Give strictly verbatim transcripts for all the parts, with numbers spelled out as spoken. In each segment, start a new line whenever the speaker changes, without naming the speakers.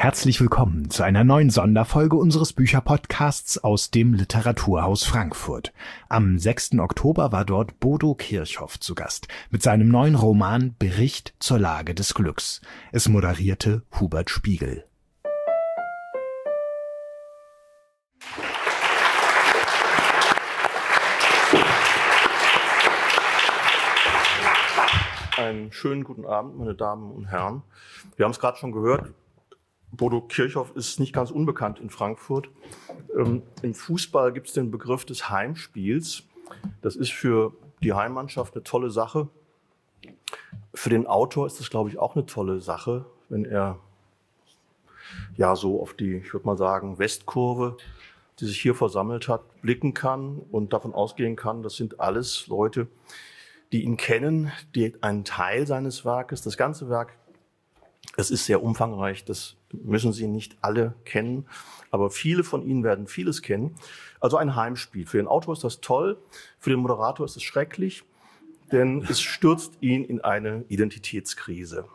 Herzlich willkommen zu einer neuen Sonderfolge unseres Bücherpodcasts aus dem Literaturhaus Frankfurt. Am sechsten Oktober war dort Bodo Kirchhoff zu Gast mit seinem neuen Roman Bericht zur Lage des Glücks. Es moderierte Hubert Spiegel.
Einen schönen guten Abend, meine Damen und Herren. Wir haben es gerade schon gehört, Bodo Kirchhoff ist nicht ganz unbekannt in Frankfurt. Ähm, Im Fußball gibt es den Begriff des Heimspiels. Das ist für die Heimmannschaft eine tolle Sache. Für den Autor ist das, glaube ich, auch eine tolle Sache, wenn er ja so auf die, ich würde mal sagen, Westkurve, die sich hier versammelt hat, blicken kann und davon ausgehen kann, das sind alles Leute, die ihn kennen, die einen Teil seines Werkes, das ganze Werk, es ist sehr umfangreich, das müssen Sie nicht alle kennen, aber viele von Ihnen werden vieles kennen. Also ein Heimspiel. Für den Autor ist das toll, für den Moderator ist es schrecklich, denn es stürzt ihn in eine Identitätskrise.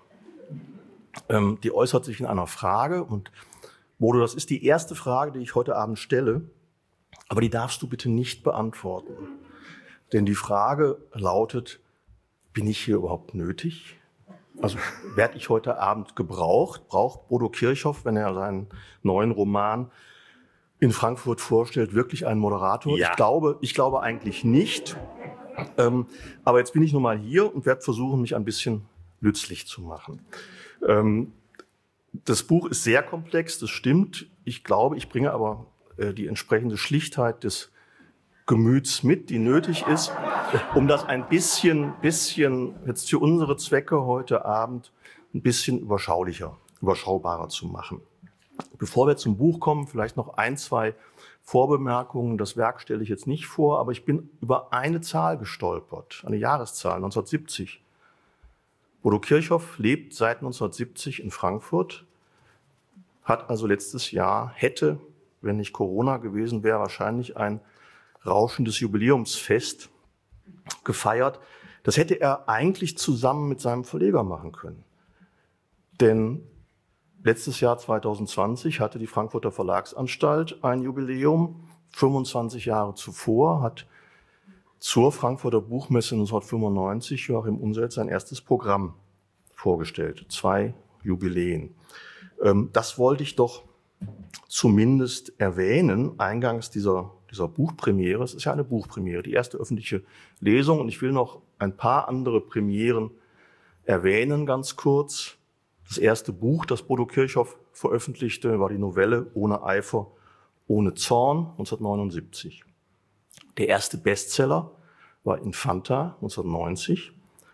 Ähm, die äußert sich in einer Frage und Bodo, das ist die erste Frage, die ich heute Abend stelle, aber die darfst du bitte nicht beantworten. Denn die Frage lautet, bin ich hier überhaupt nötig? Also werde ich heute Abend gebraucht? Braucht Bodo Kirchhoff, wenn er seinen neuen Roman in Frankfurt vorstellt, wirklich einen Moderator? Ja. Ich glaube, ich glaube eigentlich nicht. Ähm, aber jetzt bin ich nun mal hier und werde versuchen, mich ein bisschen nützlich zu machen. Ähm, das Buch ist sehr komplex, das stimmt. Ich glaube, ich bringe aber äh, die entsprechende Schlichtheit des Gemüts mit, die nötig ist, um das ein bisschen, bisschen jetzt für unsere Zwecke heute Abend ein bisschen überschaulicher, überschaubarer zu machen. Bevor wir zum Buch kommen, vielleicht noch ein, zwei Vorbemerkungen. Das Werk stelle ich jetzt nicht vor, aber ich bin über eine Zahl gestolpert, eine Jahreszahl, neunzehnhundertsiebzig. Bodo Kirchhoff lebt seit neunzehnhundertsiebzig in Frankfurt, hat also letztes Jahr, hätte, wenn nicht Corona gewesen wäre, wahrscheinlich ein rauschendes Jubiläumsfest gefeiert. Das hätte er eigentlich zusammen mit seinem Verleger machen können. Denn letztes Jahr zweitausendzwanzig hatte die Frankfurter Verlagsanstalt ein Jubiläum. fünfundzwanzig Jahre zuvor hat zur Frankfurter Buchmesse neunzehnhundertfünfundneunzig Joachim Unselt sein erstes Programm vorgestellt. Zwei Jubiläen. Das wollte ich doch zumindest erwähnen, eingangs dieser dieser Buchpremiere. Es ist ja eine Buchpremiere, die erste öffentliche Lesung. Und ich will noch ein paar andere Premieren erwähnen, ganz kurz. Das erste Buch, das Bodo Kirchhoff veröffentlichte, war die Novelle Ohne Eifer, ohne Zorn, neunzehnhundertneunundsiebzig. Der erste Bestseller war Infanta, neunzehnhundertneunzig.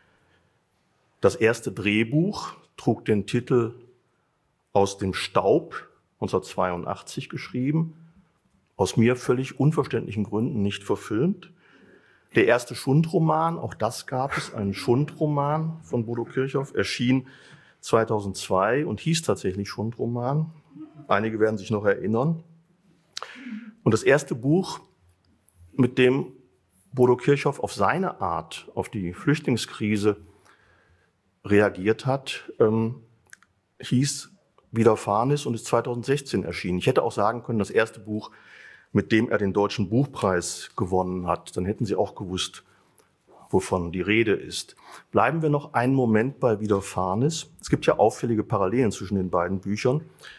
Das erste Drehbuch trug den Titel Aus dem Staub, neunzehnhundertzweiundachtzig geschrieben. Aus mir völlig unverständlichen Gründen nicht verfilmt. Der erste Schundroman, auch das gab es, einen Schundroman von Bodo Kirchhoff, erschien zweitausendzwei und hieß tatsächlich Schundroman. Einige werden sich noch erinnern. Und das erste Buch, mit dem Bodo Kirchhoff auf seine Art auf die Flüchtlingskrise reagiert hat, ähm, hieß Widerfahrenes und ist zweitausendsechzehn erschienen. Ich hätte auch sagen können, das erste Buch, mit dem er den Deutschen Buchpreis gewonnen hat, dann hätten Sie auch gewusst, wovon die Rede ist. Bleiben wir noch einen Moment bei Widerfahrenes. Es gibt ja auffällige Parallelen zwischen den beiden Büchern.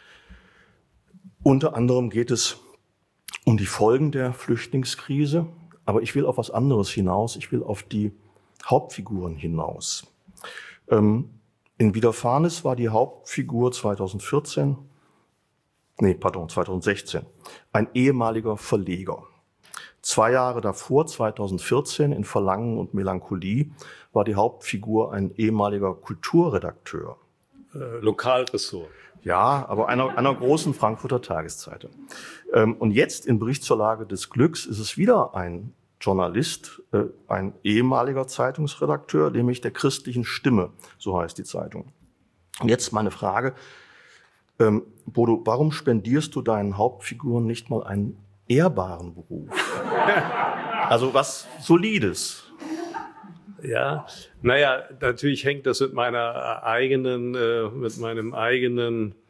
Unter anderem geht es um die Folgen der Flüchtlingskrise, aber ich will auf was anderes hinaus. Ich will auf die Hauptfiguren hinaus. Ähm, in Widerfahrenes war die Hauptfigur zweitausendvierzehn Nee, pardon, zweitausendsechzehn. Ein ehemaliger Verleger. Zwei Jahre davor, zweitausendvierzehn, in Verlangen und Melancholie, war die Hauptfigur ein ehemaliger Kulturredakteur.
Äh, Lokalressort.
Ja, aber einer, einer großen Frankfurter Tageszeitung. Ähm, und jetzt in Bericht zur Lage des Glücks ist es wieder ein Journalist, äh, ein ehemaliger Zeitungsredakteur, nämlich der Christlichen Stimme, so heißt die Zeitung. Und jetzt meine Frage, Ähm, Bodo, warum spendierst du deinen Hauptfiguren nicht mal einen ehrbaren Beruf? Also was Solides.
Ja, naja, natürlich hängt das mit meiner eigenen, äh, mit meinem eigenen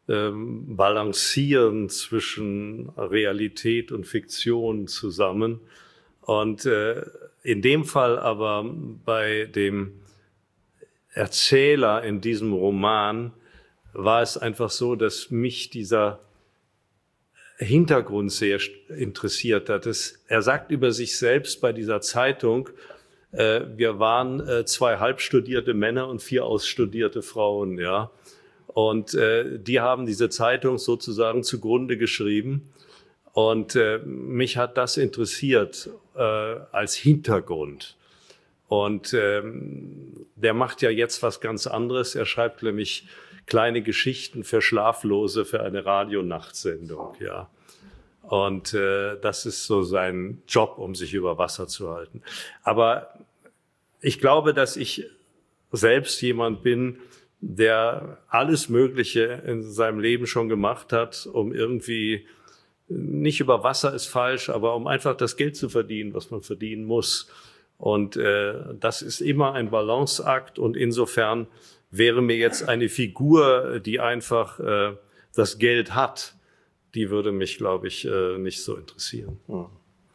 ähm, balancieren zwischen Realität und Fiktion zusammen. Und äh, in dem Fall aber bei dem Erzähler in diesem Roman war es einfach so, dass mich dieser Hintergrund sehr interessiert hat. Es, er sagt über sich selbst bei dieser Zeitung, äh, wir waren äh, zwei halbstudierte Männer und vier ausstudierte Frauen, ja. Und äh, die haben diese Zeitung sozusagen zugrunde geschrieben. Und äh, mich hat das interessiert äh, als Hintergrund. Und ähm, der macht ja jetzt was ganz anderes. Er schreibt nämlich kleine Geschichten für Schlaflose für eine Radionachtsendung, ja. Und äh, das ist so sein Job, um sich über Wasser zu halten. Aber ich glaube, dass ich selbst jemand bin, der alles Mögliche in seinem Leben schon gemacht hat, um irgendwie, nicht über Wasser ist falsch, aber um einfach das Geld zu verdienen, was man verdienen muss. Und äh, das ist immer ein Balanceakt, und insofern wäre mir jetzt eine Figur, die einfach äh, das Geld hat, die würde mich, glaube ich, äh, nicht so interessieren.
Hm.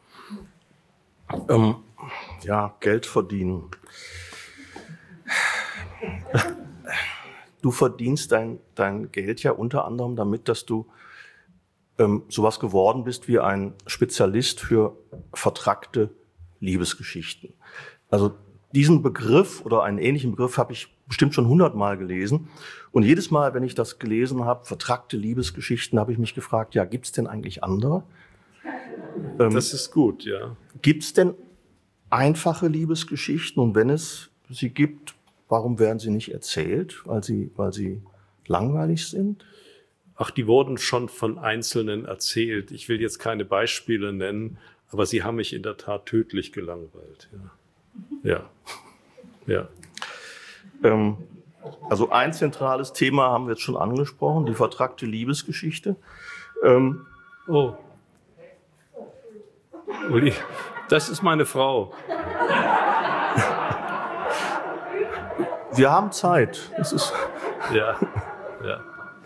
Ähm, ja, Geld verdienen. Du verdienst dein, dein Geld ja unter anderem damit, dass du ähm, sowas geworden bist wie ein Spezialist für vertrackte Liebesgeschichten. Also diesen Begriff oder einen ähnlichen Begriff habe ich bestimmt schon hundertmal gelesen. Und jedes Mal, wenn ich das gelesen habe, vertrackte Liebesgeschichten, habe ich mich gefragt, ja, gibt's denn eigentlich andere?
Ähm, das ist gut, ja.
Gibt's denn einfache Liebesgeschichten? Und wenn es sie gibt, warum werden sie nicht erzählt? Weil sie, weil sie langweilig sind?
Ach, die wurden schon von Einzelnen erzählt. Ich will jetzt keine Beispiele nennen, aber sie haben mich in der Tat tödlich gelangweilt. Ja, ja. ja.
Ähm, also ein zentrales Thema haben wir jetzt schon angesprochen, die vertrackte Liebesgeschichte. Ähm,
oh. Uli, das ist meine Frau.
Wir haben Zeit. Das ist
ja, ja.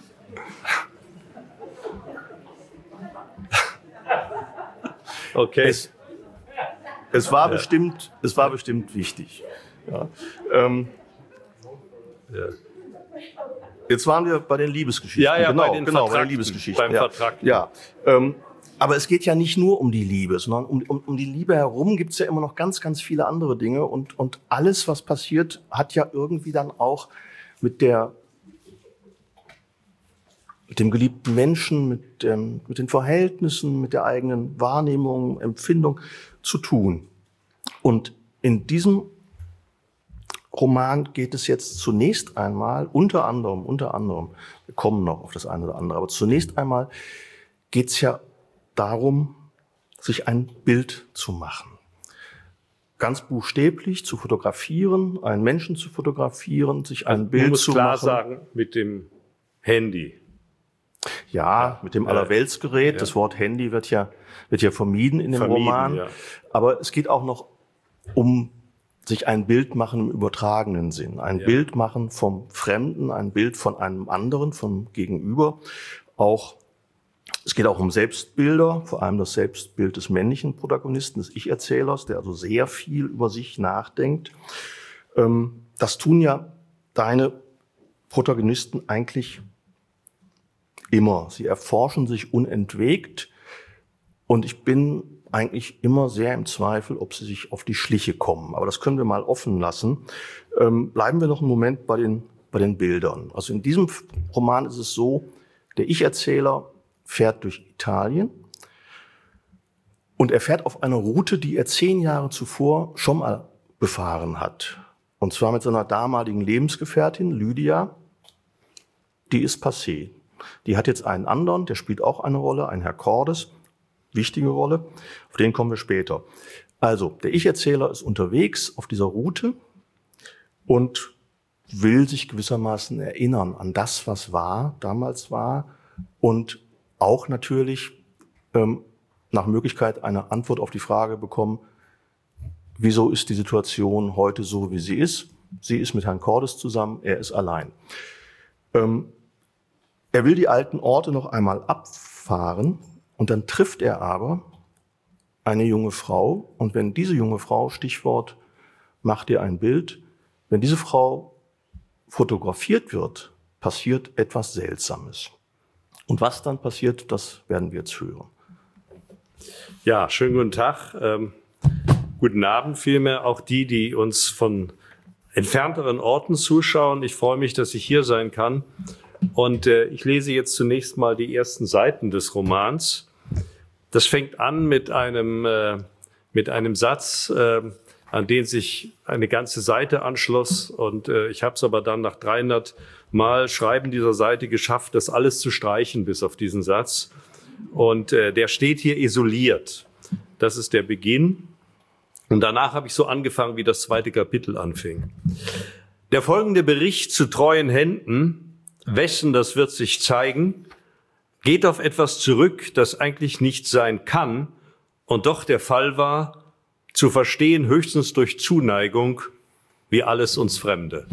Okay.
Es, es war
ja.
bestimmt, es war bestimmt wichtig. Ja. Ähm,
ja.
Jetzt waren wir bei den Liebesgeschichten.
Ja, ja,
genau,
bei den
genau, bei den
Liebesgeschichten. Beim
ja.
Vertrackten.
Ja. Ähm, aber es geht ja nicht nur um die Liebe, sondern um, um, um die Liebe herum gibt es ja immer noch ganz, ganz viele andere Dinge. Und, und alles, was passiert, hat ja irgendwie dann auch mit der, mit dem geliebten Menschen, mit, dem, mit den Verhältnissen, mit der eigenen Wahrnehmung, Empfindung zu tun. Und in diesem Roman geht es jetzt zunächst einmal, unter anderem, unter anderem, wir kommen noch auf das eine oder andere, aber zunächst einmal geht es ja darum, sich ein Bild zu machen. Ganz buchstäblich zu fotografieren, einen Menschen zu fotografieren, sich ein
also,
Bild
muss
zu
klar
machen.
sagen, mit dem Handy.
Ja,
ja,
mit dem
äh,
Allerweltsgerät.
ja.
Das Wort Handy wird ja, wird ja vermieden in dem
Vermieden,
Roman.
ja.
Aber es geht auch noch um sich ein Bild machen im übertragenen Sinn. Ein
Ja.
Bild machen vom Fremden, ein Bild von einem anderen, vom Gegenüber. Auch, es geht auch um Selbstbilder, vor allem das Selbstbild des männlichen Protagonisten, des Ich-Erzählers, der also sehr viel über sich nachdenkt. Das tun ja deine Protagonisten eigentlich immer. Sie erforschen sich unentwegt und ich bin eigentlich immer sehr im Zweifel, ob sie sich auf die Schliche kommen. Aber das können wir mal offen lassen. Ähm, bleiben wir noch einen Moment bei den, bei den Bildern. Also in diesem Roman ist es so, der Ich-Erzähler fährt durch Italien und er fährt auf eine Route, die er zehn Jahre zuvor schon mal befahren hat. Und zwar mit seiner damaligen Lebensgefährtin Lydia. Die ist passé. Die hat jetzt einen anderen, der spielt auch eine Rolle, ein Herr Cordes. Wichtige Rolle, auf den kommen wir später. Also, der Ich-Erzähler ist unterwegs auf dieser Route und will sich gewissermaßen erinnern an das, was war, damals war und auch natürlich ähm, nach Möglichkeit eine Antwort auf die Frage bekommen, wieso ist die Situation heute so, wie sie ist? Sie ist mit Herrn Cordes zusammen, er ist allein. Ähm, Er will die alten Orte noch einmal abfahren und dann trifft er aber eine junge Frau. Und wenn diese junge Frau, Stichwort, mach dir ein Bild, wenn diese Frau fotografiert wird, passiert etwas Seltsames. Und was dann passiert, das werden wir jetzt hören.
Ja, schönen guten Tag. Ähm, guten Abend vielmehr auch die, die uns von entfernteren Orten zuschauen. Ich freue mich, dass ich hier sein kann. Und äh, ich lese jetzt zunächst mal die ersten Seiten des Romans. Das fängt an mit einem, äh, mit einem Satz, äh, an den sich eine ganze Seite anschloss. Und äh, ich habe es aber dann nach dreihundert Mal Schreiben dieser Seite geschafft, das alles zu streichen bis auf diesen Satz. Und äh, der steht hier isoliert. Das ist der Beginn. Und danach habe ich so angefangen, wie das zweite Kapitel anfing. Der folgende Bericht zu treuen Händen, wessen das wird sich zeigen, geht auf etwas zurück, das eigentlich nicht sein kann und doch der Fall war, zu verstehen höchstens durch Zuneigung, wie alles uns Fremde.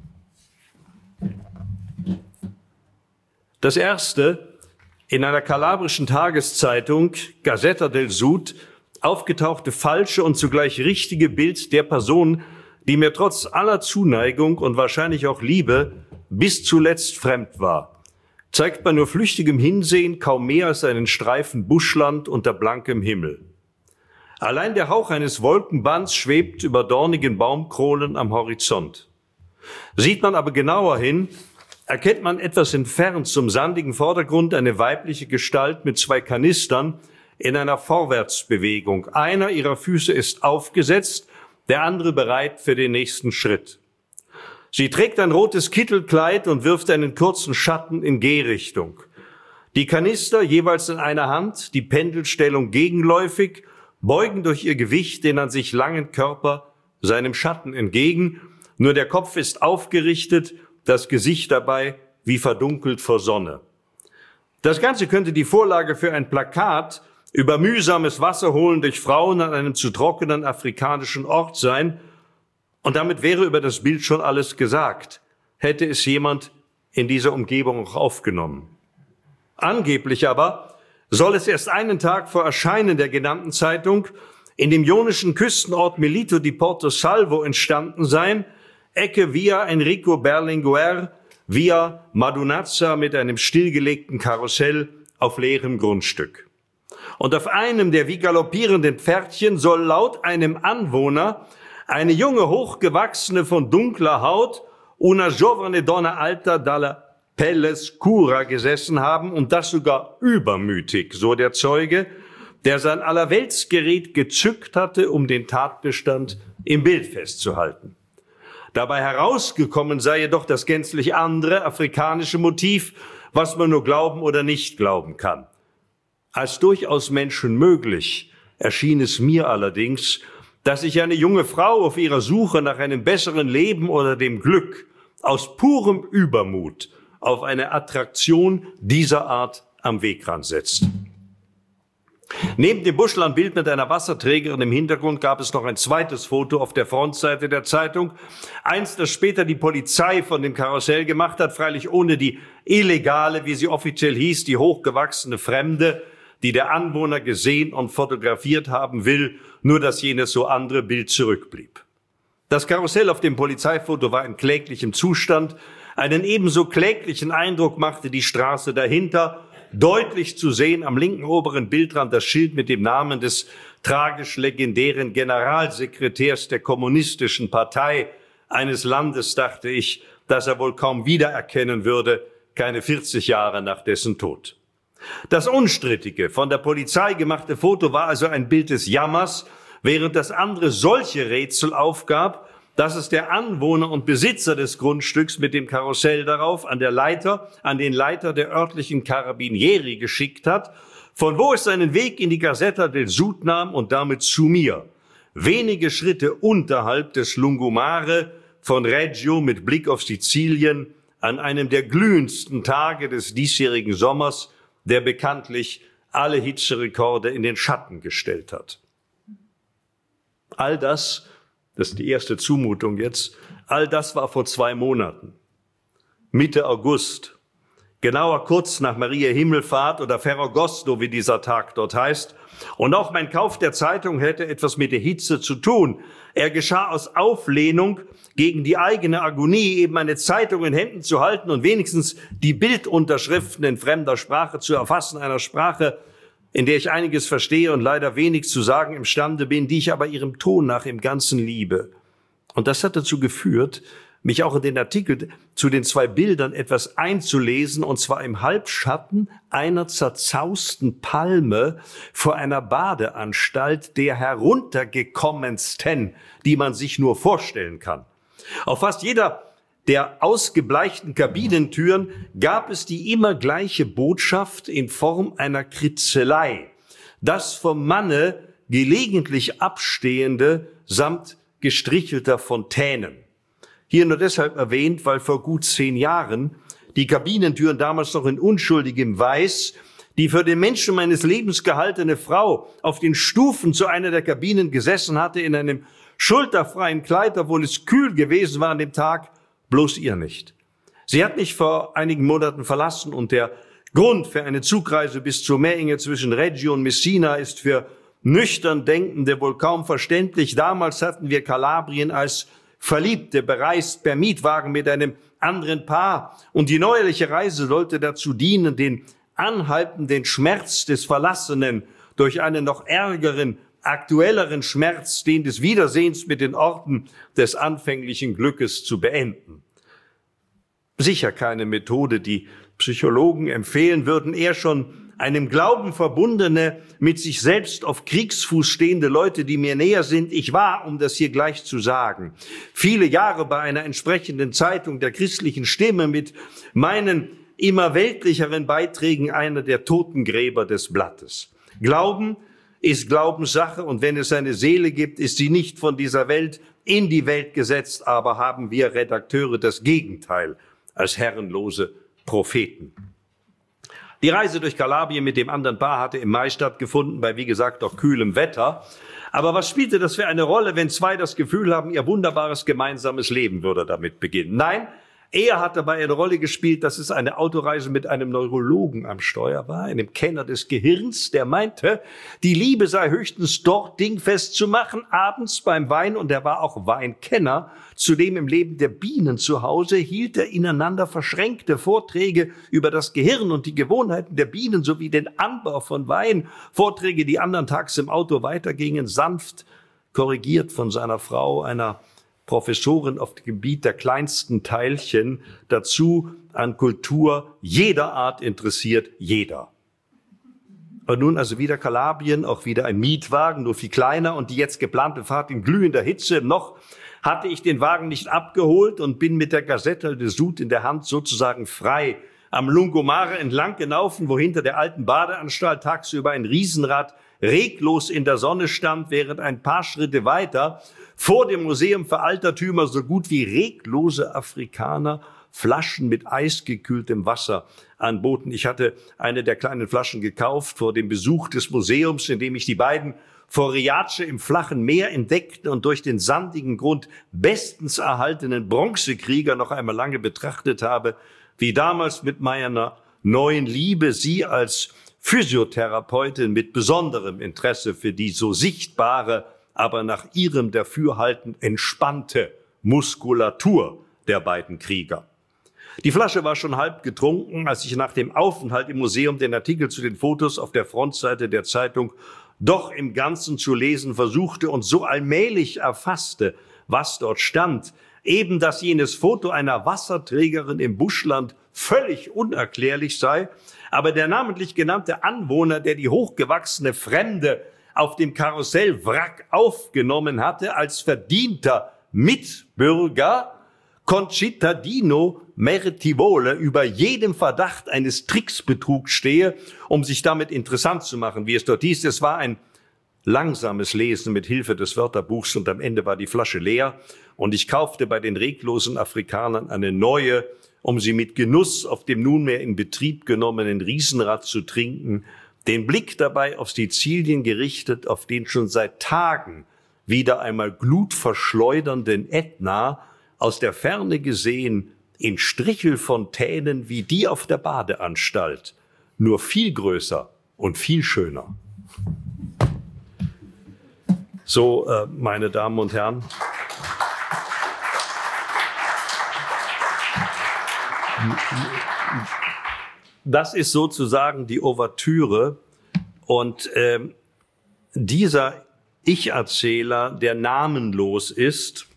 Das erste, in einer kalabrischen Tageszeitung, Gazzetta del Sud, aufgetauchte falsche und zugleich richtige Bild der Person, die mir trotz aller Zuneigung und wahrscheinlich auch Liebe bis zuletzt fremd war, zeigt bei nur flüchtigem Hinsehen kaum mehr als einen Streifen Buschland unter blankem Himmel. Allein der Hauch eines Wolkenbands schwebt über dornigen Baumkronen am Horizont. Sieht man aber genauer hin, erkennt man etwas entfernt zum sandigen Vordergrund eine weibliche Gestalt mit zwei Kanistern in einer Vorwärtsbewegung. Einer ihrer Füße ist aufgesetzt, der andere bereit für den nächsten Schritt. Sie trägt ein rotes Kittelkleid und wirft einen kurzen Schatten in Gehrichtung. Die Kanister jeweils in einer Hand, die Pendelstellung gegenläufig, beugen durch ihr Gewicht den an sich langen Körper seinem Schatten entgegen. Nur der Kopf ist aufgerichtet, das Gesicht dabei wie verdunkelt vor Sonne. Das Ganze könnte die Vorlage für ein Plakat über mühsames Wasserholen durch Frauen an einem zu trockenen afrikanischen Ort sein. Und damit wäre über das Bild schon alles gesagt, hätte es jemand in dieser Umgebung auch aufgenommen. Angeblich aber soll es erst einen Tag vor Erscheinen der genannten Zeitung in dem ionischen Küstenort Melito di Porto Salvo entstanden sein, Ecke Via Enrico Berlinguer, Via Madunazza mit einem stillgelegten Karussell auf leerem Grundstück. Und auf einem der wie galoppierenden Pferdchen soll laut einem Anwohner eine junge, hochgewachsene, von dunkler Haut, una giovane donna alta dalla pelle scura gesessen haben und das sogar übermütig, so der Zeuge, der sein Allerweltsgerät gezückt hatte, um den Tatbestand im Bild festzuhalten. Dabei herausgekommen sei jedoch das gänzlich andere afrikanische Motiv, was man nur glauben oder nicht glauben kann. Als durchaus menschenmöglich erschien es mir allerdings, dass sich eine junge Frau auf ihrer Suche nach einem besseren Leben oder dem Glück aus purem Übermut auf eine Attraktion dieser Art am Wegrand setzt. Neben dem Buschlandbild mit einer Wasserträgerin im Hintergrund gab es noch ein zweites Foto auf der Frontseite der Zeitung. Eins, das später die Polizei von dem Karussell gemacht hat, freilich ohne die illegale, wie sie offiziell hieß, die hochgewachsene Fremde, die der Anwohner gesehen und fotografiert haben will, nur dass jenes so andere Bild zurückblieb. Das Karussell auf dem Polizeifoto war in kläglichem Zustand. Einen ebenso kläglichen Eindruck machte die Straße dahinter. Deutlich zu sehen am linken oberen Bildrand das Schild mit dem Namen des tragisch legendären Generalsekretärs der Kommunistischen Partei eines Landes, dachte ich, das er wohl kaum wiedererkennen würde, keine vierzig Jahre nach dessen Tod. Das unstrittige, von der Polizei gemachte Foto war also ein Bild des Jammers, während das andere solche Rätsel aufgab, dass es der Anwohner und Besitzer des Grundstücks mit dem Karussell darauf an der Leiter, an den Leiter der örtlichen Carabinieri geschickt hat, von wo es seinen Weg in die Gazzetta del Sud nahm und damit zu mir. Wenige Schritte unterhalb des Lungomare von Reggio mit Blick auf Sizilien an einem der glühendsten Tage des diesjährigen Sommers, der bekanntlich alle Hitzerekorde in den Schatten gestellt hat. All das, das ist die erste Zumutung jetzt, all das war vor zwei Monaten. Mitte August. genauer kurz nach Maria Himmelfahrt oder Ferragosto, wie dieser Tag dort heißt. Und auch mein Kauf der Zeitung hätte etwas mit der Hitze zu tun. Er geschah aus Auflehnung gegen die eigene Agonie, eben eine Zeitung in Händen zu halten und wenigstens die Bildunterschriften in fremder Sprache zu erfassen, einer Sprache, in der ich einiges verstehe und leider wenig zu sagen imstande bin, die ich aber ihrem Ton nach im Ganzen liebe. Und das hat dazu geführt, mich auch in den Artikel zu den zwei Bildern etwas einzulesen, und zwar im Halbschatten einer zerzausten Palme vor einer Badeanstalt der heruntergekommensten, die man sich nur vorstellen kann. Auf fast jeder der ausgebleichten Kabinentüren gab es die immer gleiche Botschaft in Form einer Kritzelei, das vom Manne gelegentlich abstehende samt gestrichelter Fontänen. Hier nur deshalb erwähnt, weil vor gut zehn Jahren die Kabinentüren damals noch in unschuldigem Weiß die für den Menschen meines Lebens gehaltene Frau auf den Stufen zu einer der Kabinen gesessen hatte, in einem schulterfreien Kleid, obwohl es kühl gewesen war an dem Tag, bloß ihr nicht. Sie hat mich vor einigen Monaten verlassen und der Grund für eine Zugreise bis zur Meerenge zwischen Reggio und Messina ist für nüchtern Denkende wohl kaum verständlich. Damals hatten wir Kalabrien als Verliebte bereist per Mietwagen mit einem anderen Paar. Und die neuerliche Reise sollte dazu dienen, den anhaltenden Schmerz des Verlassenen durch einen noch ärgeren, aktuelleren Schmerz, den des Wiedersehens mit den Orten des anfänglichen Glückes zu beenden. Sicher keine Methode, die Psychologen empfehlen würden, eher schon einem Glauben verbundene, mit sich selbst auf Kriegsfuß stehende Leute, die mir näher sind. Ich war, um das hier gleich zu sagen, viele Jahre bei einer entsprechenden Zeitung der christlichen Stimme mit meinen immer weltlicheren Beiträgen einer der Totengräber des Blattes. Glauben ist Glaubenssache, und wenn es eine Seele gibt, ist sie nicht von dieser Welt in die Welt gesetzt, aber haben wir Redakteure das Gegenteil als herrenlose Propheten. Die Reise durch Kalabrien mit dem anderen Paar hatte im Mai stattgefunden, bei, wie gesagt, doch kühlem Wetter. Aber was spielte das für eine Rolle, wenn zwei das Gefühl haben, ihr wunderbares gemeinsames Leben würde damit beginnen? Nein, eher hat dabei eine Rolle gespielt, dass es eine Autoreise mit einem Neurologen am Steuer war, einem Kenner des Gehirns, der meinte, die Liebe sei höchstens dort dingfest zu machen, abends beim Wein, und er war auch Weinkenner. Zudem im Leben der Bienen zu Hause hielt er ineinander verschränkte Vorträge über das Gehirn und die Gewohnheiten der Bienen sowie den Anbau von Wein. Vorträge, die andern Tags im Auto weitergingen, sanft korrigiert von seiner Frau, einer Professorin auf dem Gebiet der kleinsten Teilchen, dazu an Kultur jeder Art interessiert, jeder. Und nun also wieder Kalabrien, auch wieder ein Mietwagen, nur viel kleiner, und die jetzt geplante Fahrt in glühender Hitze. Noch hatte ich den Wagen nicht abgeholt und bin mit der Gazzetta del Sud in der Hand sozusagen frei am Lungomare entlang gelaufen, wo hinter der alten Badeanstalt tagsüber ein Riesenrad reglos in der Sonne stand, während ein paar Schritte weiter vor dem Museum für Altertümer so gut wie reglose Afrikaner Flaschen mit eisgekühltem Wasser anboten. Ich hatte eine der kleinen Flaschen gekauft vor dem Besuch des Museums, in dem ich die beiden Foriace im flachen Meer entdeckten und durch den sandigen Grund bestens erhaltenen Bronzekrieger noch einmal lange betrachtet habe, wie damals mit meiner neuen Liebe, sie als Physiotherapeutin mit besonderem Interesse für die so sichtbare, aber nach ihrem Dafürhalten entspannte Muskulatur der beiden Krieger. Die Flasche war schon halb getrunken, als ich nach dem Aufenthalt im Museum den Artikel zu den Fotos auf der Frontseite der Zeitung doch im Ganzen zu lesen versuchte und so allmählich erfasste, was dort stand. Eben, dass jenes Foto einer Wasserträgerin im Buschland völlig unerklärlich sei, aber der namentlich genannte Anwohner, der die hochgewachsene Fremde auf dem Karussellwrack aufgenommen hatte, als verdienter Mitbürger, Concittadino Meritevole, über jedem Verdacht eines Tricksbetrugs stehe, um sich damit interessant zu machen, wie es dort hieß. Es war ein langsames Lesen mit Hilfe des Wörterbuchs, und am Ende war die Flasche leer, und ich kaufte bei den reglosen Afrikanern eine neue, um sie mit Genuss auf dem nunmehr in Betrieb genommenen Riesenrad zu trinken, den Blick dabei auf Sizilien gerichtet, auf den schon seit Tagen wieder einmal glutverschleudernden Ätna, aus der Ferne gesehen in Strichelfontänen wie die auf der Badeanstalt, nur viel größer und viel schöner. So, äh, meine Damen und Herren, das ist sozusagen die Ouvertüre. Und äh, dieser Ich-Erzähler, der namenlos ist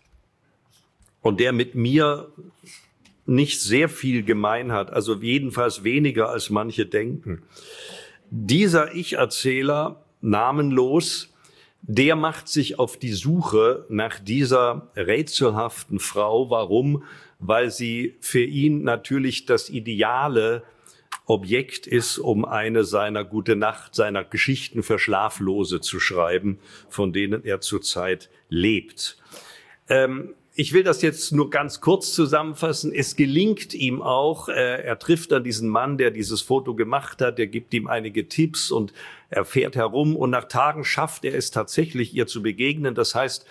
und der mit mir nicht sehr viel gemein hat, also jedenfalls weniger als manche denken. Dieser Ich-Erzähler, namenlos, der macht sich auf die Suche nach dieser rätselhaften Frau. Warum? Weil sie für ihn natürlich das ideale Objekt ist, um eine seiner Gute Nacht, seiner Geschichten für Schlaflose zu schreiben, von denen er zurzeit lebt. Ähm, ich will das jetzt nur ganz kurz zusammenfassen. Es gelingt ihm auch, äh, er trifft dann diesen Mann, der dieses Foto gemacht hat, der gibt ihm einige Tipps und er fährt herum und nach Tagen schafft er es tatsächlich, ihr zu begegnen. Das heißt,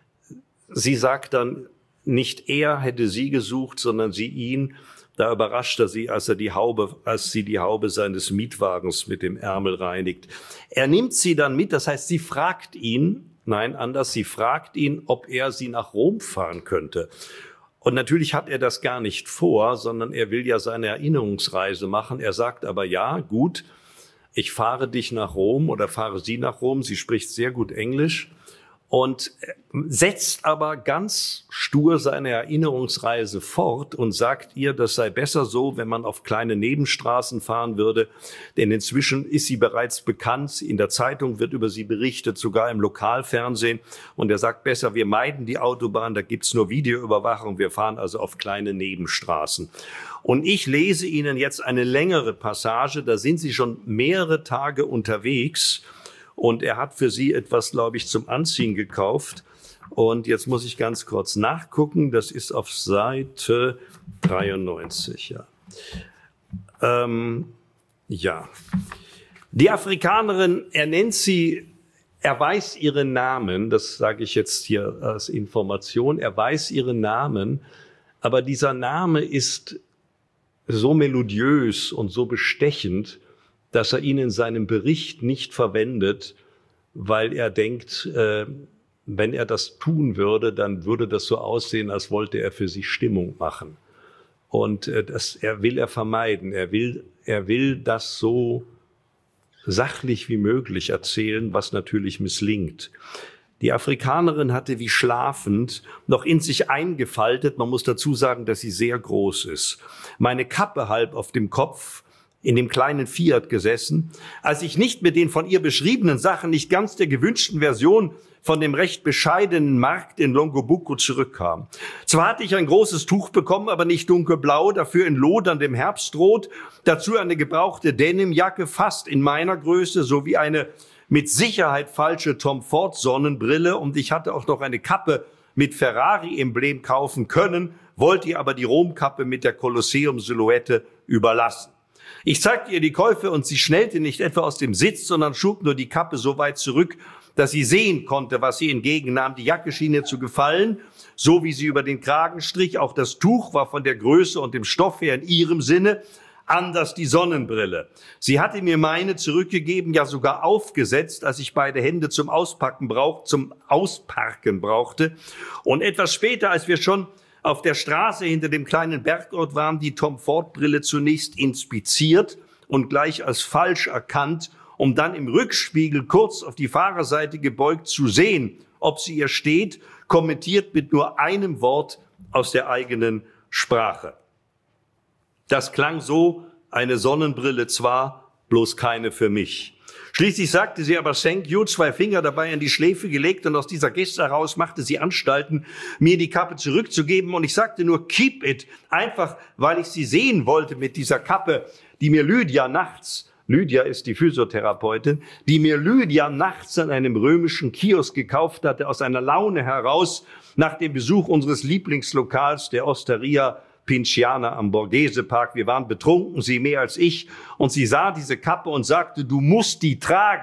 sie sagt dann, nicht er hätte sie gesucht, sondern sie ihn. Da überrascht er sie, als er die Haube, als sie die Haube seines Mietwagens mit dem Ärmel reinigt. Er nimmt sie dann mit, das heißt, sie fragt ihn, nein, anders, sie fragt ihn, ob er sie nach Rom fahren könnte. Und natürlich hat er das gar nicht vor, sondern er will ja seine Erinnerungsreise machen. Er sagt aber, ja, gut, ich fahre dich nach Rom oder fahre sie nach Rom. Sie spricht sehr gut Englisch und setzt aber ganz stur seine Erinnerungsreise fort und sagt ihr, das sei besser so, wenn man auf kleine Nebenstraßen fahren würde, denn inzwischen ist sie bereits bekannt, in der Zeitung wird über sie berichtet, sogar im Lokalfernsehen, und er sagt, besser, wir meiden die Autobahn, da gibt's nur Videoüberwachung, wir fahren also auf kleine Nebenstraßen. Und ich lese Ihnen jetzt eine längere Passage, da sind Sie schon mehrere Tage unterwegs, und er hat für sie etwas, glaube ich, zum Anziehen gekauft. Und jetzt muss ich ganz kurz nachgucken. Das ist auf Seite dreiundneunzig. Ja. Ähm, ja. Die Afrikanerin, er nennt sie, er weiß ihren Namen. Das sage ich jetzt hier als Information. Er weiß ihren Namen. Aber dieser Name ist so melodiös und so bestechend, dass er ihn in seinem Bericht nicht verwendet, weil er denkt, äh, wenn er das tun würde, dann würde das so aussehen, als wollte er für sie Stimmung machen. Und äh, das er will er vermeiden. Er will, er will das so sachlich wie möglich erzählen, was natürlich misslingt. Die Afrikanerin hatte wie schlafend noch in sich eingefaltet. Man muss dazu sagen, dass sie sehr groß ist. Meine Kappe halb auf dem Kopf, in dem kleinen Fiat gesessen, als ich nicht mit den von ihr beschriebenen Sachen, nicht ganz der gewünschten Version von dem recht bescheidenen Markt in Longobucco zurückkam. Zwar hatte ich ein großes Tuch bekommen, aber nicht dunkelblau, dafür in loderndem Herbstrot, dazu eine gebrauchte Denimjacke, fast in meiner Größe, sowie eine mit Sicherheit falsche Tom Ford Sonnenbrille, und ich hatte auch noch eine Kappe mit Ferrari-Emblem kaufen können, wollte ihr aber die Romkappe mit der Kolosseum-Silhouette überlassen. Ich zeigte ihr die Käufe und sie schnellte nicht etwa aus dem Sitz, sondern schob nur die Kappe so weit zurück, dass sie sehen konnte, was sie entgegennahm. Die Jacke schien ihr zu gefallen, so wie sie über den Kragen strich. Auch das Tuch war von der Größe und dem Stoff her in ihrem Sinne, anders die Sonnenbrille. Sie hatte mir meine zurückgegeben, ja sogar aufgesetzt, als ich beide Hände zum Auspacken brauchte, zum Ausparken brauchte. Und etwas später, als wir schon auf der Straße hinter dem kleinen Bergort waren, die Tom Ford Brille zunächst inspiziert und gleich als falsch erkannt, um dann im Rückspiegel kurz auf die Fahrerseite gebeugt zu sehen, ob sie ihr steht, kommentiert mit nur einem Wort aus der eigenen Sprache. Das klang so, eine Sonnenbrille zwar, bloß keine für mich. Schließlich sagte sie aber thank you, zwei Finger dabei an die Schläfe gelegt, und aus dieser Geste heraus machte sie Anstalten, mir die Kappe zurückzugeben, und ich sagte nur keep it, einfach weil ich sie sehen wollte mit dieser Kappe, die mir Lydia nachts, Lydia ist die Physiotherapeutin, die mir Lydia nachts an einem römischen Kiosk gekauft hatte, aus einer Laune heraus, nach dem Besuch unseres Lieblingslokals, der Osteria Pinciana am Borghese Park. Wir waren betrunken, sie mehr als ich, und sie sah diese Kappe und sagte, du musst die tragen,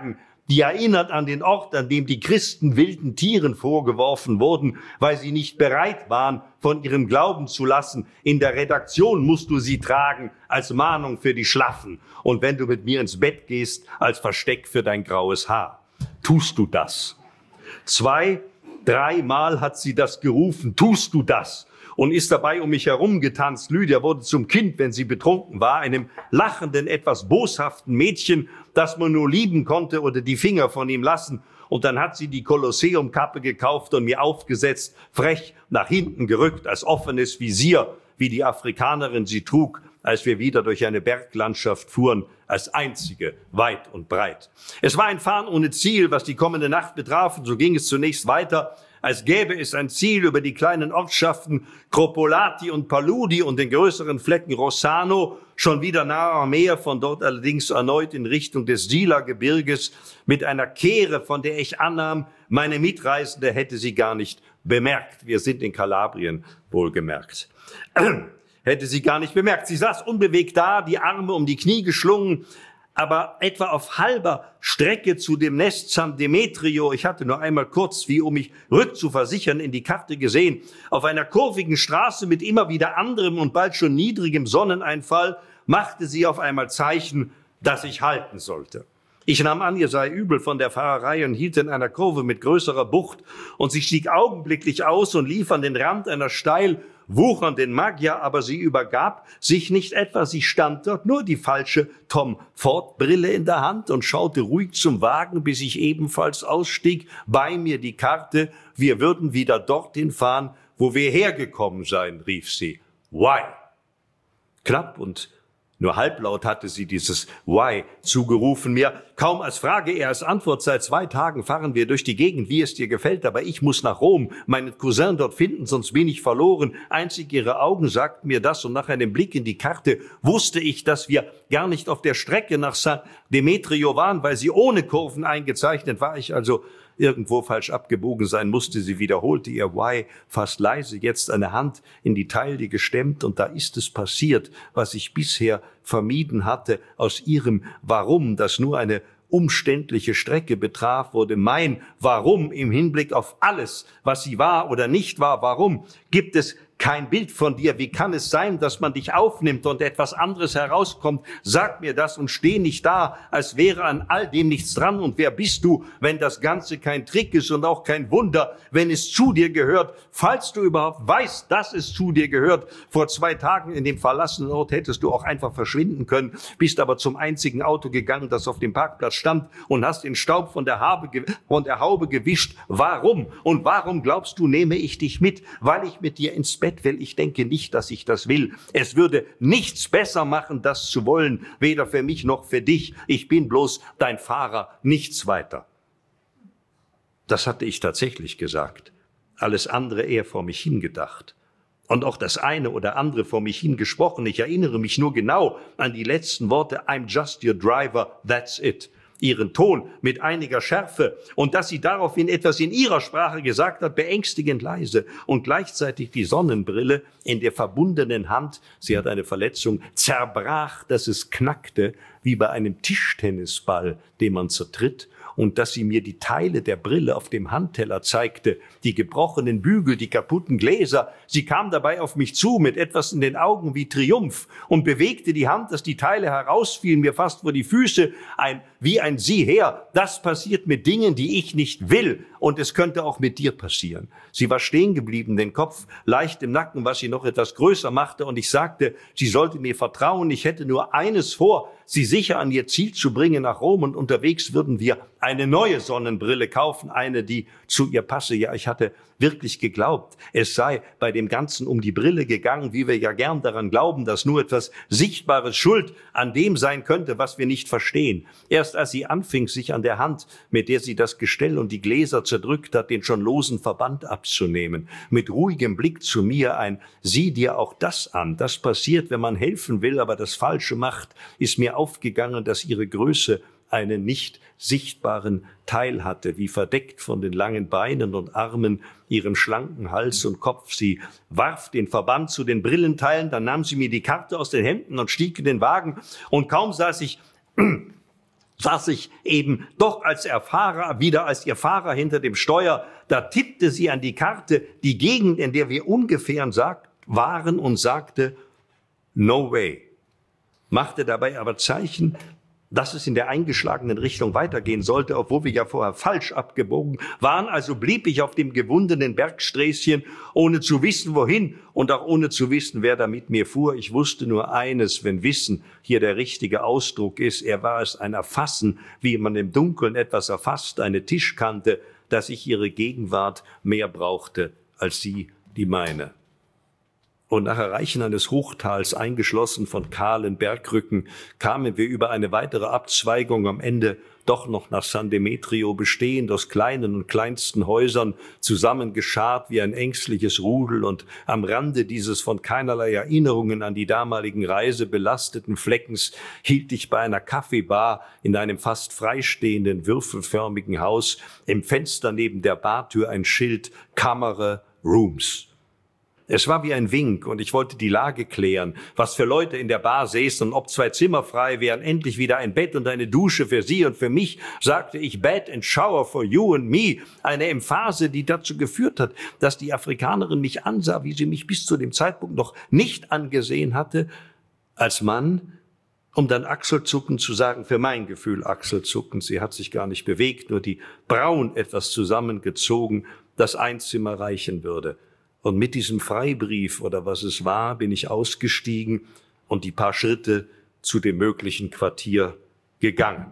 die erinnert an den Ort, an dem die Christen wilden Tieren vorgeworfen wurden, weil sie nicht bereit waren, von ihrem Glauben zu lassen. In der Redaktion musst du sie tragen als Mahnung für die Schlaffen und wenn du mit mir ins Bett gehst, als Versteck für dein graues Haar. Tust du das? Zwei, dreimal hat sie das gerufen, tust du das? Und ist dabei um mich herum getanzt. Lydia wurde zum Kind, wenn sie betrunken war, einem lachenden, etwas boshaften Mädchen, das man nur lieben konnte oder die Finger von ihm lassen. Und dann hat sie die Kolosseumkappe gekauft und mir aufgesetzt, frech nach hinten gerückt, als offenes Visier, wie die Afrikanerin sie trug, als wir wieder durch eine Berglandschaft fuhren, als einzige, weit und breit. Es war ein Fahren ohne Ziel, was die kommende Nacht betraf, und so ging es zunächst weiter, als gäbe es ein Ziel über die kleinen Ortschaften Kropolati und Paludi und den größeren Flecken Rossano, schon wieder nahe am Meer, von dort allerdings erneut in Richtung des Sila-Gebirges, mit einer Kehre, von der ich annahm, meine Mitreisende hätte sie gar nicht bemerkt. Wir sind in Kalabrien, wohlgemerkt. Hätte sie gar nicht bemerkt. Sie saß unbewegt da, die Arme um die Knie geschlungen, aber etwa auf halber Strecke zu dem Nest San Demetrio, ich hatte nur einmal kurz, wie um mich rückzuversichern, in die Karte gesehen, auf einer kurvigen Straße mit immer wieder anderem und bald schon niedrigem Sonneneinfall, machte sie auf einmal Zeichen, dass ich halten sollte. Ich nahm an, ihr sei übel von der Fahrerei und hielt in einer Kurve mit größerer Bucht, und sie stieg augenblicklich aus und lief an den Rand einer steil wuchernden Maggia, aber sie übergab sich nicht etwa, sie stand dort, nur die falsche Tom Ford Brille in der Hand und schaute ruhig zum Wagen, bis ich ebenfalls ausstieg, bei mir die Karte, wir würden wieder dorthin fahren, wo wir hergekommen seien, rief sie. Why? Knapp und nur halblaut hatte sie dieses Why zugerufen mir, kaum als Frage, eher als Antwort. Seit zwei Tagen fahren wir durch die Gegend, wie es dir gefällt, aber ich muss nach Rom, meinen Cousin dort finden, sonst bin ich verloren. Einzig ihre Augen sagten mir das, und nach einem Blick in die Karte wusste ich, dass wir gar nicht auf der Strecke nach San Demetrio waren, weil sie ohne Kurven eingezeichnet war. Ich also irgendwo falsch abgebogen sein musste. Sie wiederholte ihr Why fast leise, jetzt eine Hand in die Taille gestemmt, und da ist es passiert, was ich bisher vermieden hatte. Aus ihrem Warum, das nur eine umständliche Strecke betraf, wurde mein Warum im Hinblick auf alles, was sie war oder nicht war. Warum gibt es kein Bild von dir? Wie kann es sein, dass man dich aufnimmt und etwas anderes herauskommt? Sag mir das und steh nicht da, als wäre an all dem nichts dran. Und wer bist du, wenn das Ganze kein Trick ist und auch kein Wunder, wenn es zu dir gehört? Falls du überhaupt weißt, dass es zu dir gehört. Vor zwei Tagen in dem verlassenen Ort hättest du auch einfach verschwinden können, bist aber zum einzigen Auto gegangen, das auf dem Parkplatz stand, und hast den Staub von der, Habe, von der Haube gewischt. Warum? Und warum glaubst du, nehme ich dich mit? Weil ich mit dir ins Bett will? Ich denke nicht, dass ich das will. Es würde nichts besser machen, das zu wollen, weder für mich noch für dich. Ich bin bloß dein Fahrer, nichts weiter. Das hatte ich tatsächlich gesagt. Alles andere eher vor mich hingedacht. Und auch das eine oder andere vor mich hingesprochen. Ich erinnere mich nur genau an die letzten Worte, I'm just your driver, that's it. Ihren Ton mit einiger Schärfe, und dass sie daraufhin etwas in ihrer Sprache gesagt hat, beängstigend leise, und gleichzeitig die Sonnenbrille in der verbundenen Hand, sie hat eine Verletzung, zerbrach, dass es knackte, wie bei einem Tischtennisball, den man zertritt, und dass sie mir die Teile der Brille auf dem Handteller zeigte, die gebrochenen Bügel, die kaputten Gläser. Sie kam dabei auf mich zu mit etwas in den Augen wie Triumph und bewegte die Hand, dass die Teile herausfielen, mir fast vor die Füße, ein, wie ein Sieh her. Das passiert mit Dingen, die ich nicht will, und es könnte auch mit dir passieren. Sie war stehen geblieben, den Kopf leicht im Nacken, was sie noch etwas größer machte, und ich sagte, sie sollte mir vertrauen, ich hätte nur eines vor, sie sicher an ihr Ziel zu bringen nach Rom, und unterwegs würden wir eine neue Sonnenbrille kaufen, eine, die zu ihr passe. Ja, ich hatte wirklich geglaubt, es sei bei dem Ganzen um die Brille gegangen, wie wir ja gern daran glauben, dass nur etwas Sichtbares schuld an dem sein könnte, was wir nicht verstehen. Erst als sie anfing, sich an der Hand, mit der sie das Gestell und die Gläser zerdrückt hat, den schon losen Verband abzunehmen, mit ruhigem Blick zu mir ein, sieh dir auch das an. Das passiert, wenn man helfen will, aber das Falsche macht, ist mir aufgegangen, dass ihre Größe einen nicht sichtbaren Teil hatte, wie verdeckt von den langen Beinen und Armen, ihrem schlanken Hals und Kopf. Sie warf den Verband zu den Brillenteilen, dann nahm sie mir die Karte aus den Händen und stieg in den Wagen, und kaum saß ich saß ich eben doch als Erfahrer, wieder als ihr Fahrer hinter dem Steuer. Da tippte sie an die Karte die Gegend, in der wir ungefähr sagt, waren und sagte, no way. Machte dabei aber Zeichen, dass es in der eingeschlagenen Richtung weitergehen sollte, obwohl wir ja vorher falsch abgebogen waren. Also blieb ich auf dem gewundenen Bergsträßchen, ohne zu wissen, wohin und auch ohne zu wissen, wer da mit mir fuhr. Ich wusste nur eines, wenn Wissen hier der richtige Ausdruck ist, er war es ein Erfassen, wie man im Dunkeln etwas erfasst, eine Tischkante, dass ich ihre Gegenwart mehr brauchte als sie die meine. Und nach Erreichen eines Hochtals, eingeschlossen von kahlen Bergrücken, kamen wir über eine weitere Abzweigung am Ende doch noch nach San Demetrio, bestehend aus kleinen und kleinsten Häusern, zusammengeschart wie ein ängstliches Rudel, und am Rande dieses von keinerlei Erinnerungen an die damalige Reise belasteten Fleckens hielt ich bei einer Kaffeebar in einem fast freistehenden, würfelförmigen Haus, im Fenster neben der Bartür ein Schild Kamera Rooms. Es war wie ein Wink, und ich wollte die Lage klären, was für Leute in der Bar säßen und ob zwei Zimmer frei wären, endlich wieder ein Bett und eine Dusche für sie und für mich, sagte ich Bed and Shower for you and me, eine Emphase, die dazu geführt hat, dass die Afrikanerin mich ansah, wie sie mich bis zu dem Zeitpunkt noch nicht angesehen hatte, als Mann, um dann achselzuckend zu sagen, für mein Gefühl achselzuckend, sie hat sich gar nicht bewegt, nur die Brauen etwas zusammengezogen, dass ein Zimmer reichen würde. Und mit diesem Freibrief oder was es war, bin ich ausgestiegen und die paar Schritte zu dem möglichen Quartier gegangen.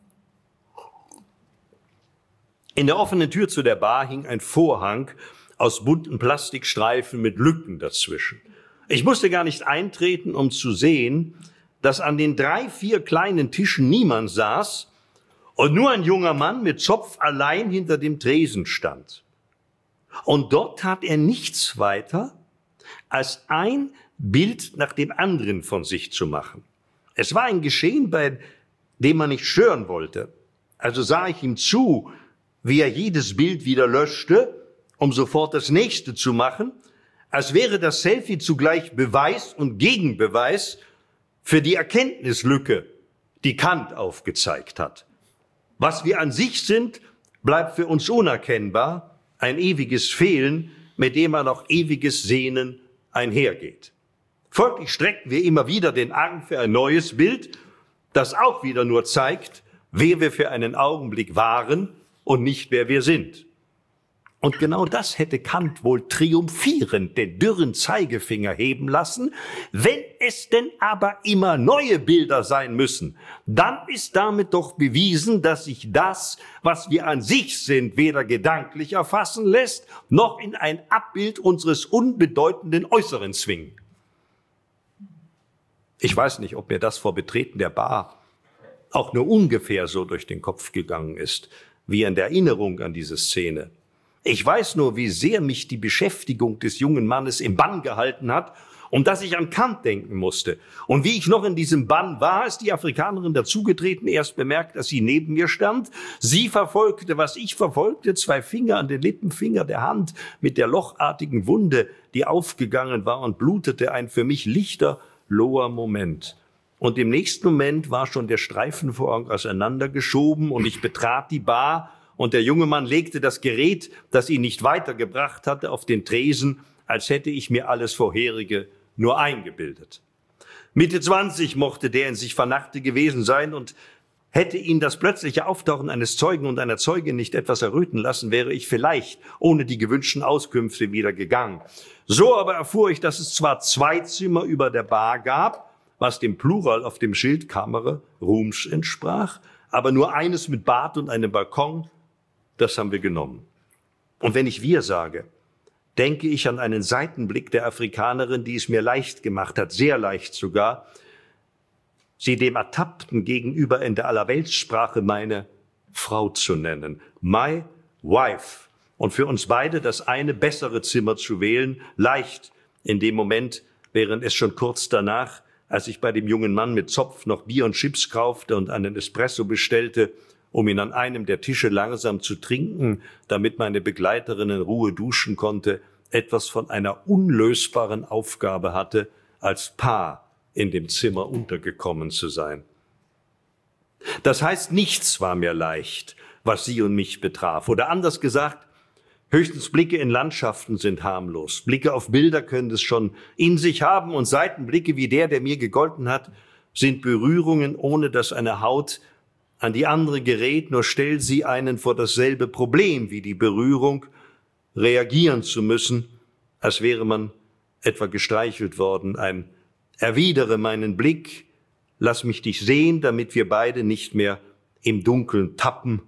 In der offenen Tür zu der Bar hing ein Vorhang aus bunten Plastikstreifen mit Lücken dazwischen. Ich musste gar nicht eintreten, um zu sehen, dass an den drei, vier kleinen Tischen niemand saß und nur ein junger Mann mit Zopf allein hinter dem Tresen stand. Und dort tat er nichts weiter, als ein Bild nach dem anderen von sich zu machen. Es war ein Geschehen, bei dem man nicht stören wollte. Also sah ich ihm zu, wie er jedes Bild wieder löschte, um sofort das nächste zu machen, als wäre das Selfie zugleich Beweis und Gegenbeweis für die Erkenntnislücke, die Kant aufgezeigt hat. Was wir an sich sind, bleibt für uns unerkennbar, ein ewiges Fehlen, mit dem man auch ewiges Sehnen einhergeht. Folglich streckten wir immer wieder den Arm für ein neues Bild, das auch wieder nur zeigt, wer wir für einen Augenblick waren und nicht wer wir sind. Und genau das hätte Kant wohl triumphierend den dürren Zeigefinger heben lassen. Wenn es denn aber immer neue Bilder sein müssen, dann ist damit doch bewiesen, dass sich das, was wir an sich sind, weder gedanklich erfassen lässt, noch in ein Abbild unseres unbedeutenden Äußeren zwingen. Ich weiß nicht, ob mir das vor Betreten der Bar auch nur ungefähr so durch den Kopf gegangen ist, wie in der Erinnerung an diese Szene. Ich weiß nur, wie sehr mich die Beschäftigung des jungen Mannes im Bann gehalten hat und dass ich an Kant denken musste. Und wie ich noch in diesem Bann war, ist die Afrikanerin dazugetreten, erst bemerkt, dass sie neben mir stand. Sie verfolgte, was ich verfolgte, zwei Finger an den Lippen, Finger der Hand mit der lochartigen Wunde, die aufgegangen war und blutete, ein für mich lichterloher Moment. Und im nächsten Moment war schon der Streifenvorhang auseinandergeschoben und ich betrat die Bar. Und der junge Mann legte das Gerät, das ihn nicht weitergebracht hatte, auf den Tresen, als hätte ich mir alles Vorherige nur eingebildet. Mitte zwanzig mochte der in sich Vernachte gewesen sein, und hätte ihn das plötzliche Auftauchen eines Zeugen und einer Zeugin nicht etwas erröten lassen, wäre ich vielleicht ohne die gewünschten Auskünfte wieder gegangen. So aber erfuhr ich, dass es zwar zwei Zimmer über der Bar gab, was dem Plural auf dem Schild Kamera Rooms entsprach, aber nur eines mit Bad und einem Balkon. Das haben wir genommen. Und wenn ich wir sage, denke ich an einen Seitenblick der Afrikanerin, die es mir leicht gemacht hat, sehr leicht sogar, sie dem Ertappten gegenüber in der Allerweltssprache meine Frau zu nennen. My wife. Und für uns beide das eine bessere Zimmer zu wählen, leicht in dem Moment, während es schon kurz danach, als ich bei dem jungen Mann mit Zopf noch Bier und Chips kaufte und einen Espresso bestellte, um ihn an einem der Tische langsam zu trinken, damit meine Begleiterin in Ruhe duschen konnte, etwas von einer unlösbaren Aufgabe hatte, als Paar in dem Zimmer untergekommen zu sein. Das heißt, nichts war mir leicht, was sie und mich betraf. Oder anders gesagt, höchstens Blicke in Landschaften sind harmlos. Blicke auf Bilder können es schon in sich haben und Seitenblicke wie der, der mir gegolten hat, sind Berührungen, ohne dass eine Haut an die andere gerät, nur stellt sie einen vor dasselbe Problem wie die Berührung, reagieren zu müssen, als wäre man etwa gestreichelt worden. Ein erwidere meinen Blick, lass mich dich sehen, damit wir beide nicht mehr im Dunkeln tappen.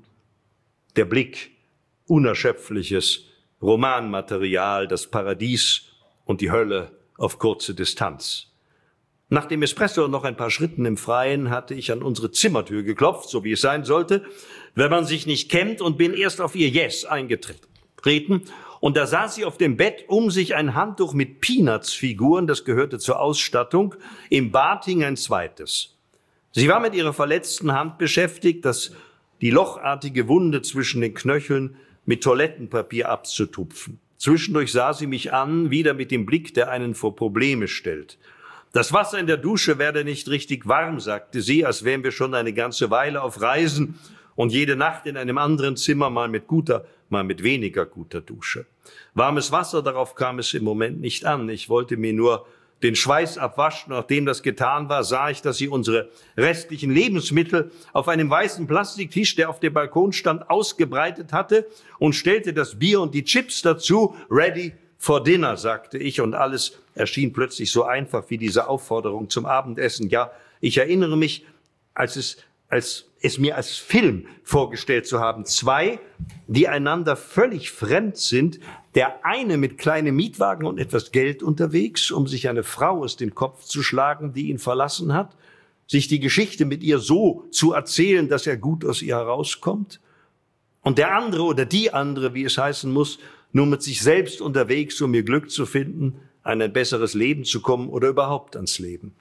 Der Blick, unerschöpfliches Romanmaterial, das Paradies und die Hölle auf kurze Distanz. Nach dem Espresso und noch ein paar Schritten im Freien hatte ich an unsere Zimmertür geklopft, so wie es sein sollte, wenn man sich nicht kennt, und bin erst auf ihr Yes eingetreten. Und da saß sie auf dem Bett, um sich ein Handtuch mit Peanuts-Figuren, das gehörte zur Ausstattung, im Bad hing ein zweites. Sie war mit ihrer verletzten Hand beschäftigt, das die lochartige Wunde zwischen den Knöcheln mit Toilettenpapier abzutupfen. Zwischendurch sah sie mich an, wieder mit dem Blick, der einen vor Probleme stellt. Das Wasser in der Dusche werde nicht richtig warm, sagte sie, als wären wir schon eine ganze Weile auf Reisen und jede Nacht in einem anderen Zimmer, mal mit guter, mal mit weniger guter Dusche. Warmes Wasser, darauf kam es im Moment nicht an. Ich wollte mir nur den Schweiß abwaschen. Nachdem das getan war, sah ich, dass sie unsere restlichen Lebensmittel auf einem weißen Plastiktisch, der auf dem Balkon stand, ausgebreitet hatte und stellte das Bier und die Chips dazu. Ready for dinner, sagte ich, und alles erschien plötzlich so einfach wie diese Aufforderung zum Abendessen. Ja, ich erinnere mich, als es, als es mir als Film vorgestellt zu haben. Zwei, die einander völlig fremd sind. Der eine mit kleinem Mietwagen und etwas Geld unterwegs, um sich eine Frau aus dem Kopf zu schlagen, die ihn verlassen hat, sich die Geschichte mit ihr so zu erzählen, dass er gut aus ihr herauskommt. Und der andere oder die andere, wie es heißen muss, nur mit sich selbst unterwegs, um ihr Glück zu finden, an ein besseres Leben zu kommen oder überhaupt ans Leben.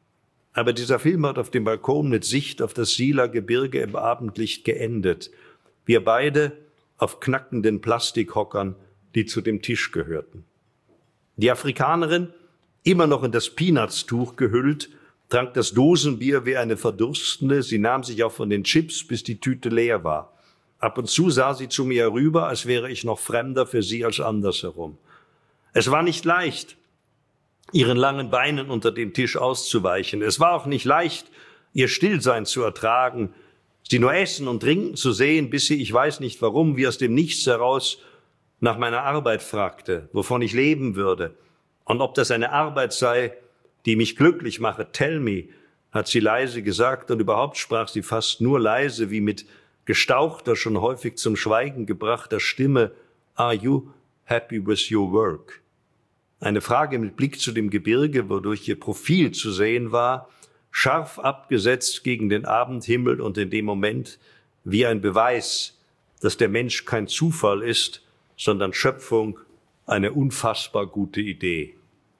Aber dieser Film hat auf dem Balkon mit Sicht auf das Sieler Gebirge im Abendlicht geendet. Wir beide auf knackenden Plastikhockern, die zu dem Tisch gehörten. Die Afrikanerin, immer noch in das Peanuts-Tuch gehüllt, trank das Dosenbier wie eine Verdurstende. Sie nahm sich auch von den Chips, bis die Tüte leer war. Ab und zu sah sie zu mir herüber, als wäre ich noch fremder für sie als andersherum. Es war nicht leicht, ihren langen Beinen unter dem Tisch auszuweichen. Es war auch nicht leicht, ihr Stillsein zu ertragen, sie nur essen und trinken zu sehen, bis sie, ich weiß nicht warum, wie aus dem Nichts heraus nach meiner Arbeit fragte, wovon ich leben würde. Und ob das eine Arbeit sei, die mich glücklich mache. Tell me, hat sie leise gesagt, und überhaupt sprach sie fast nur leise, wie mit gestauchter, schon häufig zum Schweigen gebrachter Stimme. Are you happy with your work? Eine Frage mit Blick zu dem Gebirge, wodurch ihr Profil zu sehen war, scharf abgesetzt gegen den Abendhimmel und in dem Moment wie ein Beweis, dass der Mensch kein Zufall ist, sondern Schöpfung, eine unfassbar gute Idee.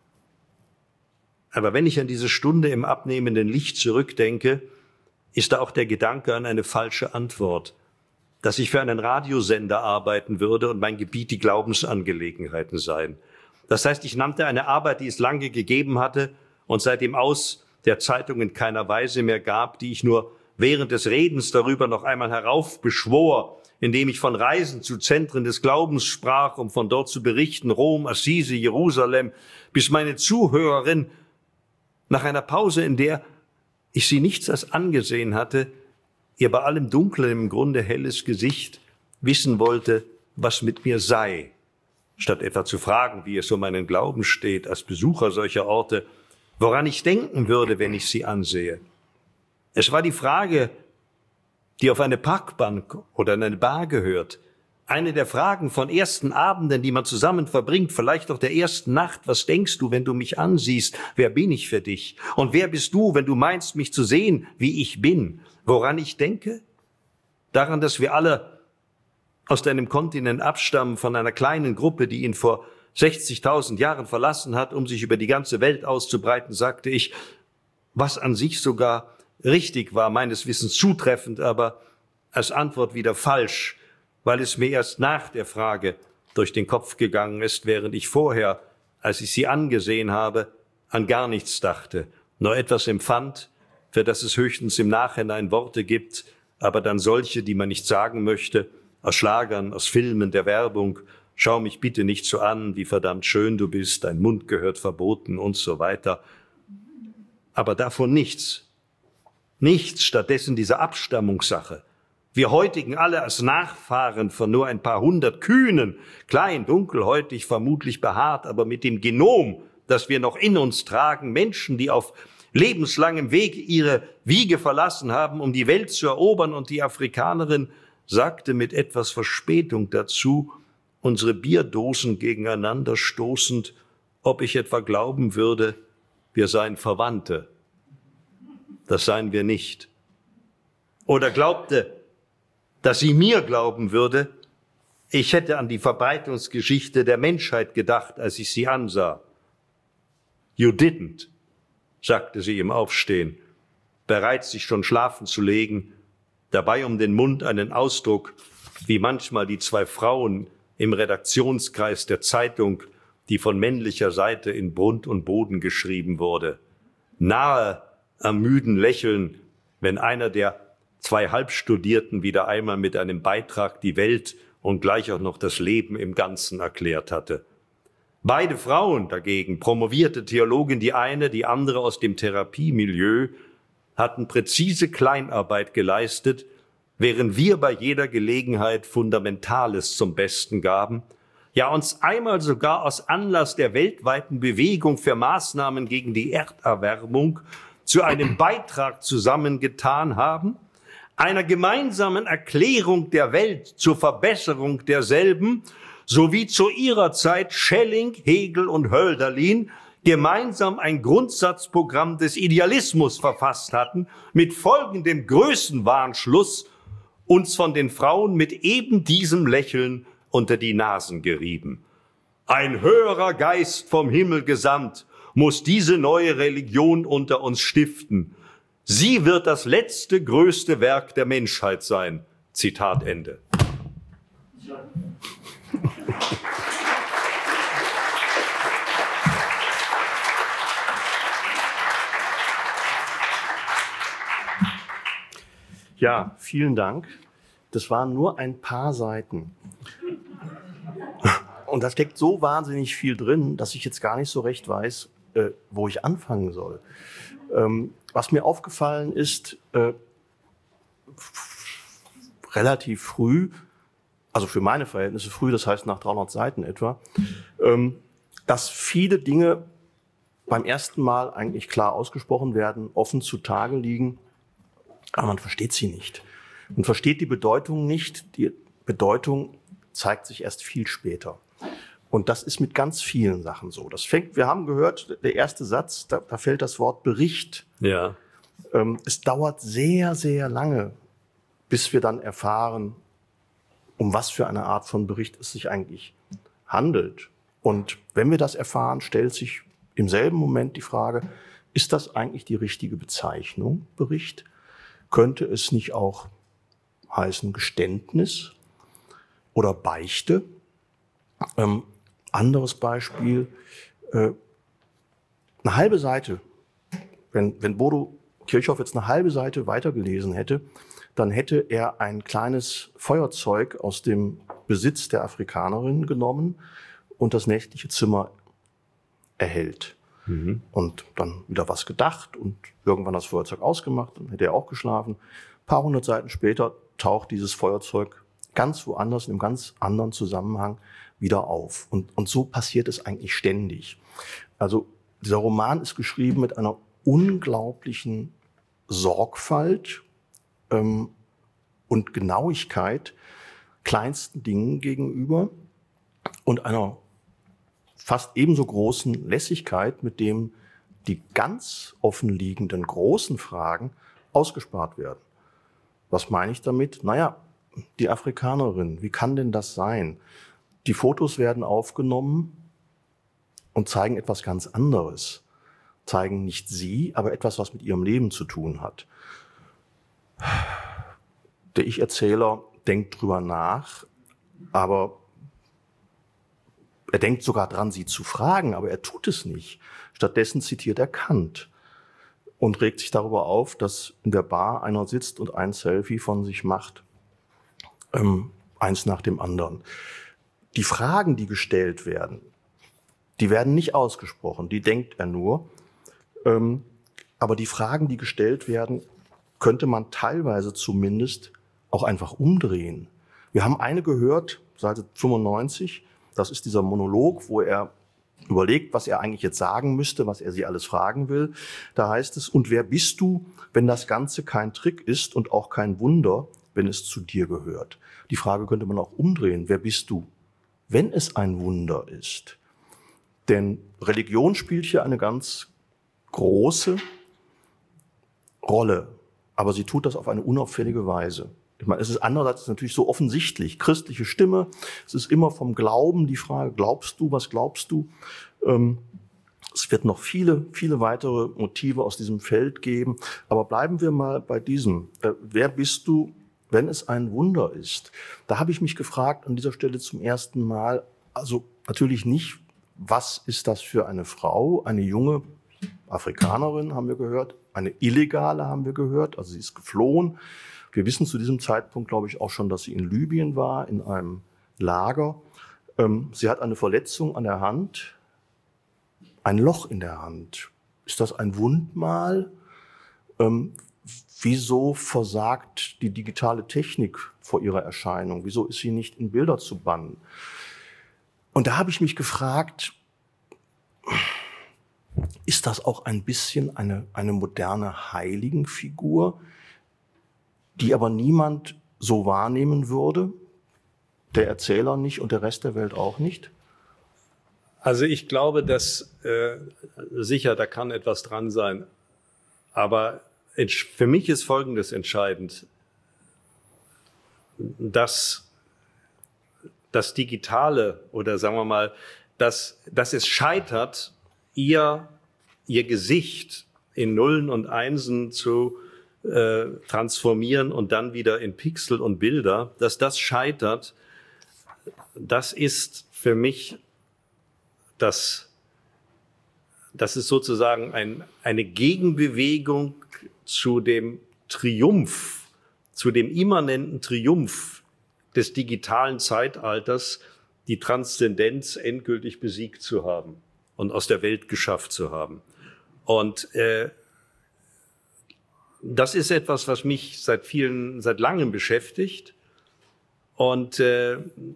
Aber wenn ich an diese Stunde im abnehmenden Licht zurückdenke, ist da auch der Gedanke an eine falsche Antwort, dass ich für einen Radiosender arbeiten würde und mein Gebiet die Glaubensangelegenheiten seien. Das heißt, ich nannte eine Arbeit, die es lange gegeben hatte und seit dem Aus der Zeitung in keiner Weise mehr gab, die ich nur während des Redens darüber noch einmal heraufbeschwor, indem ich von Reisen zu Zentren des Glaubens sprach, um von dort zu berichten, Rom, Assisi, Jerusalem, bis meine Zuhörerin nach einer Pause, in der ich sie nichts als angesehen hatte, ihr bei allem Dunklen im Grunde helles Gesicht wissen wollte, was mit mir sei, statt etwa zu fragen, wie es um meinen Glauben steht, als Besucher solcher Orte, woran ich denken würde, wenn ich sie ansehe. Es war die Frage, die auf eine Parkbank oder in eine Bar gehört. Eine der Fragen von ersten Abenden, die man zusammen verbringt, vielleicht auch der ersten Nacht. Was denkst du, wenn du mich ansiehst? Wer bin ich für dich? Und wer bist du, wenn du meinst, mich zu sehen, wie ich bin? Woran ich denke? Daran, dass wir alle aus deinem Kontinent abstammen, von einer kleinen Gruppe, die ihn vor sechzigtausend Jahren verlassen hat, um sich über die ganze Welt auszubreiten, sagte ich, was an sich sogar richtig war, meines Wissens zutreffend, aber als Antwort wieder falsch, weil es mir erst nach der Frage durch den Kopf gegangen ist, während ich vorher, als ich sie angesehen habe, an gar nichts dachte, nur etwas empfand, für das es höchstens im Nachhinein Worte gibt, aber dann solche, die man nicht sagen möchte, aus Schlagern, aus Filmen, der Werbung. Schau mich bitte nicht so an, wie verdammt schön du bist, dein Mund gehört verboten und so weiter. Aber davon nichts. Nichts, stattdessen diese Abstammungssache. Wir heutigen alle als Nachfahren von nur ein paar hundert Kühnen, klein, dunkelhäutig, vermutlich behaart, aber mit dem Genom, das wir noch in uns tragen, Menschen, die auf lebenslangem Weg ihre Wiege verlassen haben, um die Welt zu erobern, und die Afrikanerin sagte mit etwas Verspätung dazu, unsere Bierdosen gegeneinander stoßend, ob ich etwa glauben würde, wir seien Verwandte. Das seien wir nicht. Oder glaubte, dass sie mir glauben würde, ich hätte an die Verbreitungsgeschichte der Menschheit gedacht, als ich sie ansah. You didn't, sagte sie im Aufstehen, bereit, sich schon schlafen zu legen, dabei um den Mund einen Ausdruck, wie manchmal die zwei Frauen im Redaktionskreis der Zeitung, die von männlicher Seite in Grund und Boden geschrieben wurde. Nahe am müden Lächeln, wenn einer der zwei Halbstudierten wieder einmal mit einem Beitrag die Welt und gleich auch noch das Leben im Ganzen erklärt hatte. Beide Frauen dagegen, promovierte Theologin, die eine, die andere aus dem Therapiemilieu, hatten präzise Kleinarbeit geleistet, während wir bei jeder Gelegenheit Fundamentales zum Besten gaben, ja uns einmal sogar aus Anlass der weltweiten Bewegung für Maßnahmen gegen die Erderwärmung zu einem Beitrag zusammengetan haben, einer gemeinsamen Erklärung der Welt zur Verbesserung derselben, sowie zu ihrer Zeit Schelling, Hegel und Hölderlin gemeinsam ein Grundsatzprogramm des Idealismus verfasst hatten, mit folgendem Größenwahnschluss uns von den Frauen mit eben diesem Lächeln unter die Nasen gerieben. Ein höherer Geist vom Himmel gesandt muss diese neue Religion unter uns stiften. Sie wird das letzte, größte Werk der Menschheit sein. Zitat Ende.
Ja, vielen Dank. Das waren nur ein paar Seiten. Und da steckt so wahnsinnig viel drin, dass ich jetzt gar nicht so recht weiß, äh, wo ich anfangen soll. Ähm, was mir aufgefallen ist, äh, relativ früh, also für meine Verhältnisse früh, das heißt nach dreihundert Seiten etwa, ähm, dass viele Dinge beim ersten Mal eigentlich klar ausgesprochen werden, offen zutage liegen, aber man versteht sie nicht. Man versteht die Bedeutung nicht. Die Bedeutung zeigt sich erst viel später. Und das ist mit ganz vielen Sachen so. Das fängt, wir haben gehört, der erste Satz, da, da fällt das Wort Bericht.
Ja.
Ähm, es dauert sehr, sehr lange, bis wir dann erfahren, um was für eine Art von Bericht es sich eigentlich handelt. Und wenn wir das erfahren, stellt sich im selben Moment die Frage, ist das eigentlich die richtige Bezeichnung, Bericht? Könnte es nicht auch heißen Geständnis oder Beichte? Ähm, anderes Beispiel, äh, eine halbe Seite, wenn, wenn Bodo Kirchhoff jetzt eine halbe Seite weitergelesen hätte, dann hätte er ein kleines Feuerzeug aus dem Besitz der Afrikanerin genommen und das nächtliche Zimmer erhellt. Mhm. Und dann wieder was gedacht und irgendwann das Feuerzeug ausgemacht, dann hätte er auch geschlafen. Ein paar hundert Seiten später taucht dieses Feuerzeug ganz woanders, in einem ganz anderen Zusammenhang wieder auf. Und, und so passiert es eigentlich ständig. Also dieser Roman ist geschrieben mit einer unglaublichen Sorgfalt ähm, und Genauigkeit kleinsten Dingen gegenüber und einer fast ebenso großen Lässigkeit, mit dem die ganz offenliegenden großen Fragen ausgespart werden. Was meine ich damit? Naja, die Afrikanerin, wie kann denn das sein? Die Fotos werden aufgenommen und zeigen etwas ganz anderes. Zeigen nicht sie, aber etwas, was mit ihrem Leben zu tun hat. Der Ich-Erzähler denkt drüber nach, aber er denkt sogar dran, sie zu fragen, aber er tut es nicht. Stattdessen zitiert er Kant. und regt sich darüber auf, dass in der Bar einer sitzt und ein Selfie von sich macht. Ähm, eins nach dem anderen. Die Fragen, die gestellt werden, die werden nicht ausgesprochen, die denkt er nur. Ähm, aber die Fragen, die gestellt werden, könnte man teilweise zumindest auch einfach umdrehen. Wir haben eine gehört, Seite fünfundneunzig, das ist dieser Monolog, wo er überlegt, was er eigentlich jetzt sagen müsste, was er sie alles fragen will. Da heißt es, und wer bist du, wenn das Ganze kein Trick ist und auch kein Wunder, wenn es zu dir gehört? Die Frage könnte man auch umdrehen. Wer bist du, wenn es ein Wunder ist? Denn Religion spielt hier eine ganz große Rolle, aber sie tut das auf eine unauffällige Weise. Ich meine, es ist andererseits natürlich so offensichtlich. Christliche Stimme, es ist immer vom Glauben die Frage, glaubst du, was glaubst du? Ähm, es wird noch viele, viele weitere Motive aus diesem Feld geben. Aber bleiben wir mal bei diesem. Äh, wer bist du, wenn es ein Wunder ist? Da habe ich mich gefragt an dieser Stelle zum ersten Mal, also natürlich nicht, was ist das für eine Frau, eine junge Afrikanerin, haben wir gehört, eine Illegale haben wir gehört, also sie ist geflohen. Wir wissen zu diesem Zeitpunkt, glaube ich, auch schon, dass sie in Libyen war, in einem Lager. Ähm, sie hat eine Verletzung an der Hand, ein Loch in der Hand. Ist das ein Wundmal? Ähm, wieso versagt die digitale Technik vor ihrer Erscheinung? Wieso ist sie nicht in Bilder zu bannen? Und da habe ich mich gefragt, ist das auch ein bisschen eine, eine moderne Heiligenfigur, die aber niemand so wahrnehmen würde, der Erzähler nicht und der Rest der Welt auch nicht?
Also ich glaube, dass äh, sicher, da kann etwas dran sein, aber für mich ist Folgendes entscheidend, dass das Digitale oder sagen wir mal, dass, dass es scheitert, ihr, ihr Gesicht in Nullen und Einsen zu äh, transformieren und dann wieder in Pixel und Bilder, dass das scheitert, das ist für mich das, das ist sozusagen ein, eine Gegenbewegung zu dem Triumph, zu dem immanenten Triumph des digitalen Zeitalters, die Transzendenz endgültig besiegt zu haben und aus der Welt geschafft zu haben. Und äh, das ist etwas, was mich seit vielen, seit langem beschäftigt. Und äh,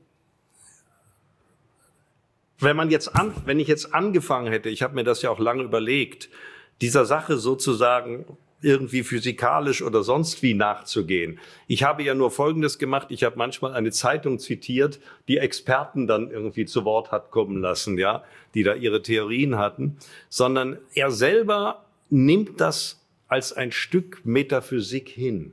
wenn man jetzt an, wenn ich jetzt angefangen hätte, ich habe mir das ja auch lange überlegt, dieser Sache sozusagen irgendwie physikalisch oder sonst wie nachzugehen. Ich habe ja nur Folgendes gemacht, ich habe manchmal eine Zeitung zitiert, die Experten dann irgendwie zu Wort hat kommen lassen, ja, die da ihre Theorien hatten, sondern er selber nimmt das als ein Stück Metaphysik hin.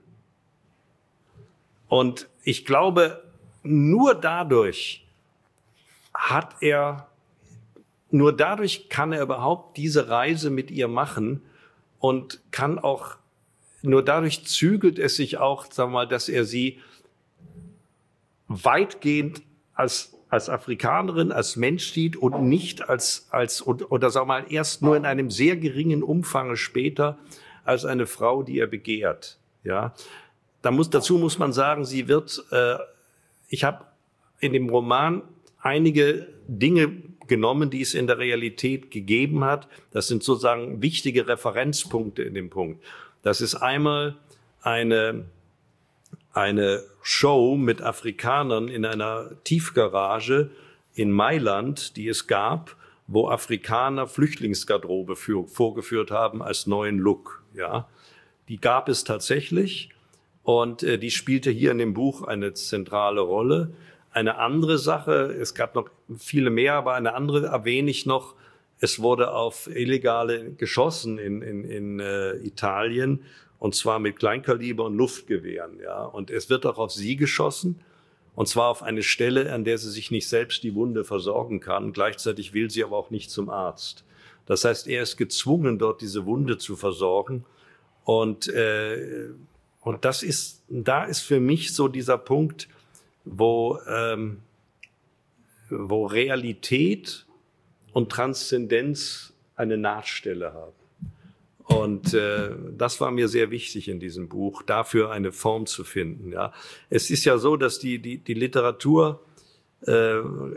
Und ich glaube, nur dadurch hat er, nur dadurch kann er überhaupt diese Reise mit ihr machen und kann auch, nur dadurch zügelt es sich auch, sagen wir mal, dass er sie weitgehend als, als Afrikanerin, als Mensch sieht und nicht als, als, oder sagen wir mal, erst nur in einem sehr geringen Umfang später als eine Frau, die er begehrt, ja. Da muss, dazu muss man sagen, sie wird, äh, ich habe in dem Roman einige Dinge genommen, die es in der Realität gegeben hat. Das sind sozusagen wichtige Referenzpunkte in dem Punkt. Das ist einmal eine, eine Show mit Afrikanern in einer Tiefgarage in Mailand, die es gab, wo Afrikaner Flüchtlingsgarderobe für, vorgeführt haben als neuen Look. Ja, die gab es tatsächlich und äh, die spielte hier in dem Buch eine zentrale Rolle. Eine andere Sache, es gab noch viele mehr, aber eine andere erwähne ich noch. Es wurde auf Illegale geschossen in, in, in äh, Italien, und zwar mit Kleinkaliber und Luftgewehren. Ja, und es wird auch auf sie geschossen, und zwar auf eine Stelle, an der sie sich nicht selbst die Wunde versorgen kann. Gleichzeitig will sie aber auch nicht zum Arzt. Das heißt, er ist gezwungen, dort diese Wunde zu versorgen. Und, äh, und das ist, da ist für mich so dieser Punkt, wo, ähm, wo Realität und Transzendenz eine Nahtstelle haben. Und äh, das war mir sehr wichtig in diesem Buch, dafür eine Form zu finden. Ja, es ist ja so, dass die die die Literatur äh,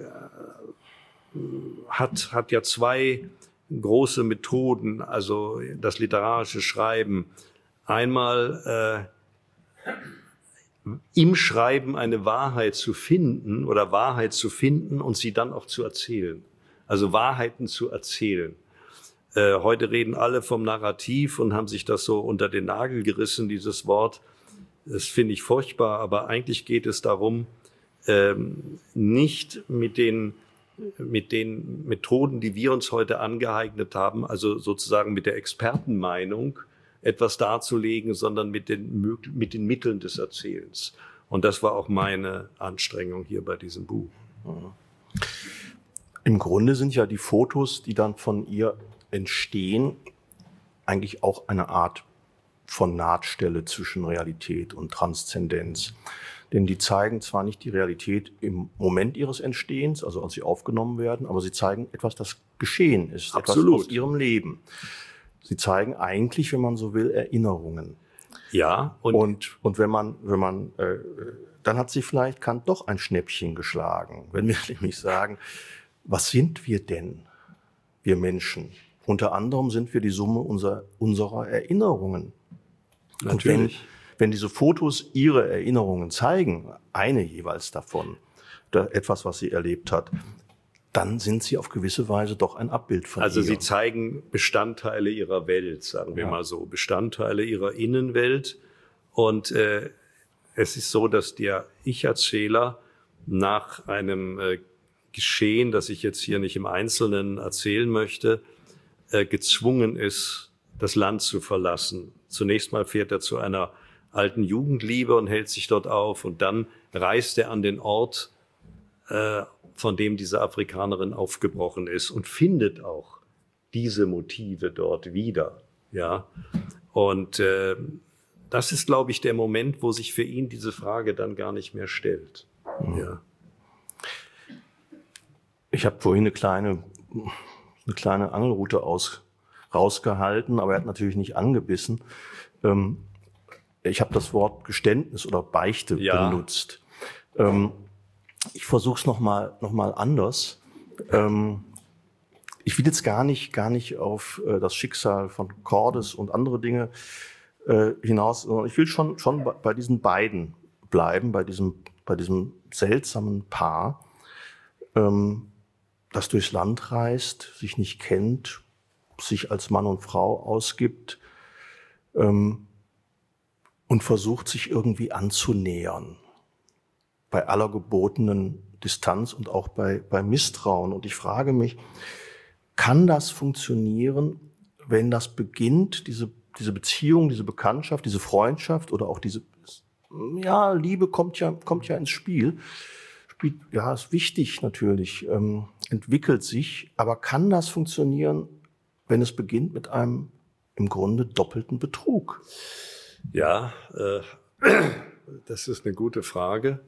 hat hat ja zwei große Methoden, also das literarische Schreiben. Einmal äh, im Schreiben eine Wahrheit zu finden oder Wahrheit zu finden und sie dann auch zu erzählen. Also Wahrheiten zu erzählen. Äh, heute reden alle vom Narrativ und haben sich das so unter den Nagel gerissen, dieses Wort. Das finde ich furchtbar, aber eigentlich geht es darum, ähm, nicht mit den mit den Methoden, die wir uns heute angeeignet haben, also sozusagen mit der Expertenmeinung etwas darzulegen, sondern mit den, mit den Mitteln des Erzählens. Und das war auch meine Anstrengung hier bei diesem Buch.
Im Grunde sind ja die Fotos, die dann von ihr entstehen, eigentlich auch eine Art von Nahtstelle zwischen Realität und Transzendenz. Denn die zeigen zwar nicht die Realität im Moment ihres Entstehens, also als sie aufgenommen werden, aber sie zeigen etwas, das geschehen ist,
Absolut.
Etwas aus ihrem Leben. Sie zeigen eigentlich, wenn man so will, Erinnerungen.
Ja.
Und, und, und wenn man, wenn man, äh, dann hat sie vielleicht Kant doch ein Schnäppchen geschlagen. Wenn wir nämlich sagen, was sind wir denn, wir Menschen? Unter anderem sind wir die Summe unserer, unserer Erinnerungen.
Natürlich.
Und wenn, wenn diese Fotos ihre Erinnerungen zeigen, eine jeweils davon, etwas, was sie erlebt hat, dann sind sie auf gewisse Weise doch ein Abbild von
Also
ihr.
sie zeigen Bestandteile ihrer Welt, sagen wir
Ja.
mal so, Bestandteile ihrer Innenwelt. Und äh, es ist so, dass der Ich-Erzähler nach einem äh, Geschehen, das ich jetzt hier nicht im Einzelnen erzählen möchte, äh, gezwungen ist, das Land zu verlassen. Zunächst mal fährt er zu einer alten Jugendliebe und hält sich dort auf. Und dann reist er an den Ort, äh, von dem diese Afrikanerin aufgebrochen ist und findet auch diese Motive dort wieder. Ja, und äh, das ist, glaube ich, der Moment, wo sich für ihn diese Frage dann gar nicht mehr stellt. Mhm. Ja.
Ich habe vorhin eine kleine, eine kleine Angelrute aus, rausgehalten, aber er hat natürlich nicht angebissen. Ähm, ich habe das Wort Geständnis oder Beichte
Ja.
benutzt. Ähm, ich versuche es nochmal noch mal anders. Ähm, ich will jetzt gar nicht, gar nicht auf äh, das Schicksal von Cordes und andere Dinge äh, hinaus, sondern ich will schon, schon bei, bei diesen beiden bleiben, bei diesem, bei diesem seltsamen Paar, ähm, das durchs Land reist, sich nicht kennt, sich als Mann und Frau ausgibt ähm, und versucht, sich irgendwie anzunähern. Bei aller gebotenen Distanz und auch bei, bei Misstrauen. Und ich frage mich, kann das funktionieren, wenn das beginnt, diese, diese Beziehung, diese Bekanntschaft, diese Freundschaft oder auch diese, ja, Liebe kommt ja, kommt ja ins Spiel. Spielt, ja, ist wichtig natürlich, ähm, entwickelt sich. Aber kann das funktionieren, wenn es beginnt mit einem im Grunde doppelten Betrug?
Ja, äh, das ist eine gute Frage.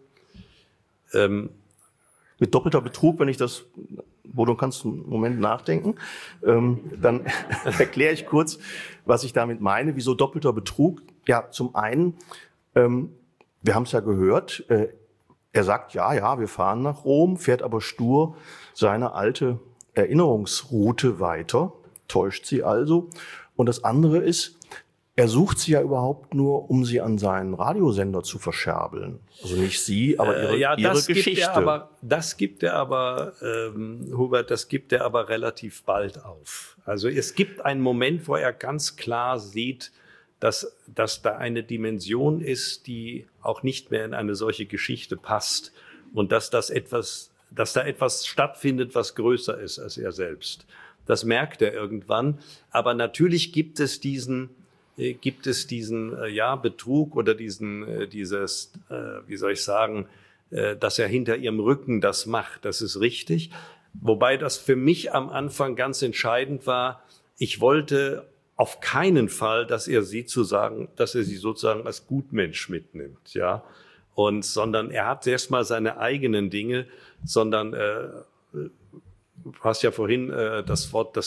Ähm,
Mit doppelter Betrug, wenn ich das, wo du kannst einen Moment nachdenken, ähm, dann erkläre ich kurz, was ich damit meine. Wieso doppelter Betrug? Ja, zum einen, ähm, wir haben es ja gehört, äh, er sagt, ja, ja, wir fahren nach Rom, fährt aber stur seine alte Erinnerungsroute weiter, täuscht sie also. Und das andere ist, er sucht sie ja überhaupt nur, um sie an seinen Radiosender zu verscherbeln. Also nicht sie, aber ihre,
äh, ja,
ihre
das
Geschichte.
Gibt er aber, das gibt er aber, ähm, Hubert, das gibt er aber relativ bald auf. Also es gibt einen Moment, wo er ganz klar sieht, dass, dass da eine Dimension ist, die auch nicht mehr in eine solche Geschichte passt und dass das etwas, dass da etwas stattfindet, was größer ist als er selbst. Das merkt er irgendwann. Aber natürlich gibt es diesen, äh, gibt es diesen, äh, ja, Betrug oder diesen, äh, dieses, äh, wie soll ich sagen, äh, dass er hinter ihrem Rücken das macht. Das ist richtig. Wobei das für mich am Anfang ganz entscheidend war. Ich wollte auf keinen Fall, dass er sie zu sagen, dass er sie sozusagen als Gutmensch mitnimmt, ja. Und, sondern er hat erstmal seine eigenen Dinge, sondern, äh, du hast ja vorhin äh, das Wort, das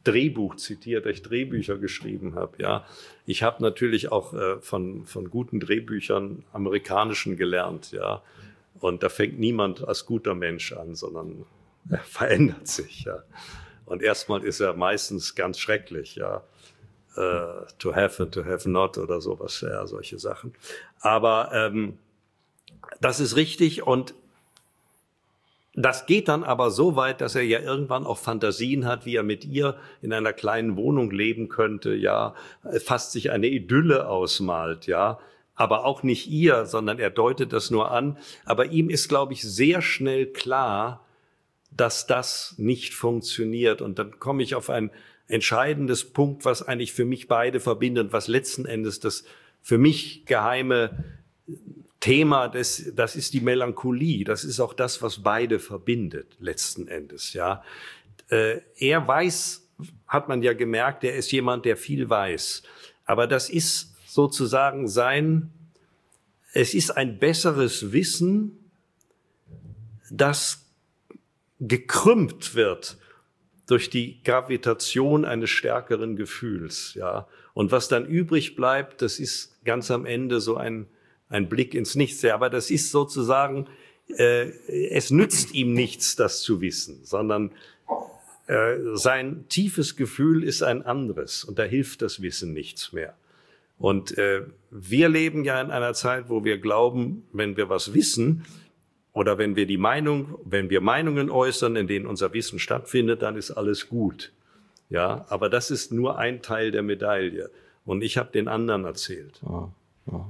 Drehbuch zitiert, dass ich Drehbücher geschrieben habe. Ja, ich habe natürlich auch äh, von von guten Drehbüchern amerikanischen gelernt. Ja, und da fängt niemand als guter Mensch an, sondern er verändert sich. Ja, und erstmal ist er meistens ganz schrecklich. Ja, uh, to have and to have not oder sowas. Ja, solche Sachen. Aber ähm, das ist richtig und das geht dann aber so weit, dass er ja irgendwann auch Fantasien hat, wie er mit ihr in einer kleinen Wohnung leben könnte, ja, fast sich eine Idylle ausmalt, ja, aber auch nicht ihr, sondern er deutet das nur an. Aber ihm ist, glaube ich, sehr schnell klar, dass das nicht funktioniert. Und dann komme ich auf ein entscheidendes Punkt, was eigentlich für mich beide verbindet, was letzten Endes das für mich geheime Thema, das, das ist die Melancholie. Das ist auch das, was beide verbindet, letzten Endes, ja. Äh, er weiß, hat man ja gemerkt, er ist jemand, der viel weiß. Aber das ist sozusagen sein, es ist ein besseres Wissen, das gekrümmt wird durch die Gravitation eines stärkeren Gefühls, ja. Und was dann übrig bleibt, das ist ganz am Ende so ein Ein Blick ins Nichts, ja, aber das ist sozusagen, äh, es nützt ihm nichts, das zu wissen, sondern äh, sein tiefes Gefühl ist ein anderes und da hilft das Wissen nichts mehr. Und äh, wir leben ja in einer Zeit, wo wir glauben, wenn wir was wissen oder wenn wir die Meinung, wenn wir Meinungen äußern, in denen unser Wissen stattfindet, dann ist alles gut. Ja, aber das ist nur ein Teil der Medaille und ich habe den anderen erzählt.
Ja, ja.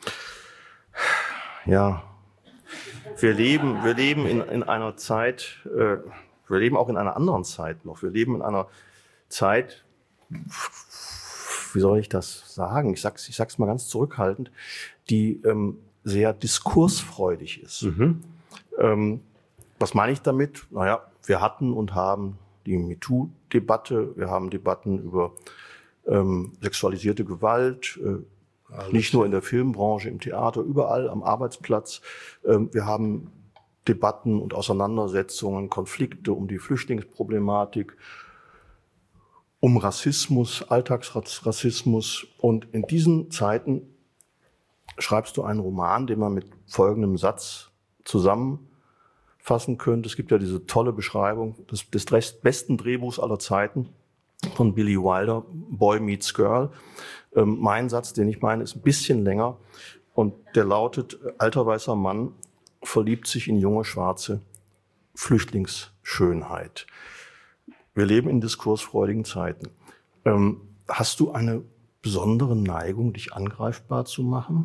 Ja, wir leben, wir leben in, in einer Zeit, äh, wir leben auch in einer anderen Zeit noch. Wir leben in einer Zeit, wie soll ich das sagen? Ich sag's, ich sag's mal ganz zurückhaltend, die ähm, sehr diskursfreudig ist. Mhm. Ähm, was meine ich damit? Naja, wir hatten und haben die MeToo-Debatte, wir haben Debatten über ähm, sexualisierte Gewalt, äh, Alles nicht nur in der Filmbranche, im Theater, überall am Arbeitsplatz. Wir haben Debatten und Auseinandersetzungen, Konflikte um die Flüchtlingsproblematik, um Rassismus, Alltagsrassismus. Und in diesen Zeiten schreibst du einen Roman, den man mit folgendem Satz zusammenfassen könnte. Es gibt ja diese tolle Beschreibung des, des besten Drehbuchs aller Zeiten von Billy Wilder, Boy Meets Girl. Ähm, mein Satz, den ich meine, ist ein bisschen länger und der lautet, alter weißer Mann verliebt sich in junge schwarze Flüchtlingsschönheit. Wir leben in diskursfreudigen Zeiten. Ähm, hast du eine besondere Neigung, dich angreifbar zu machen?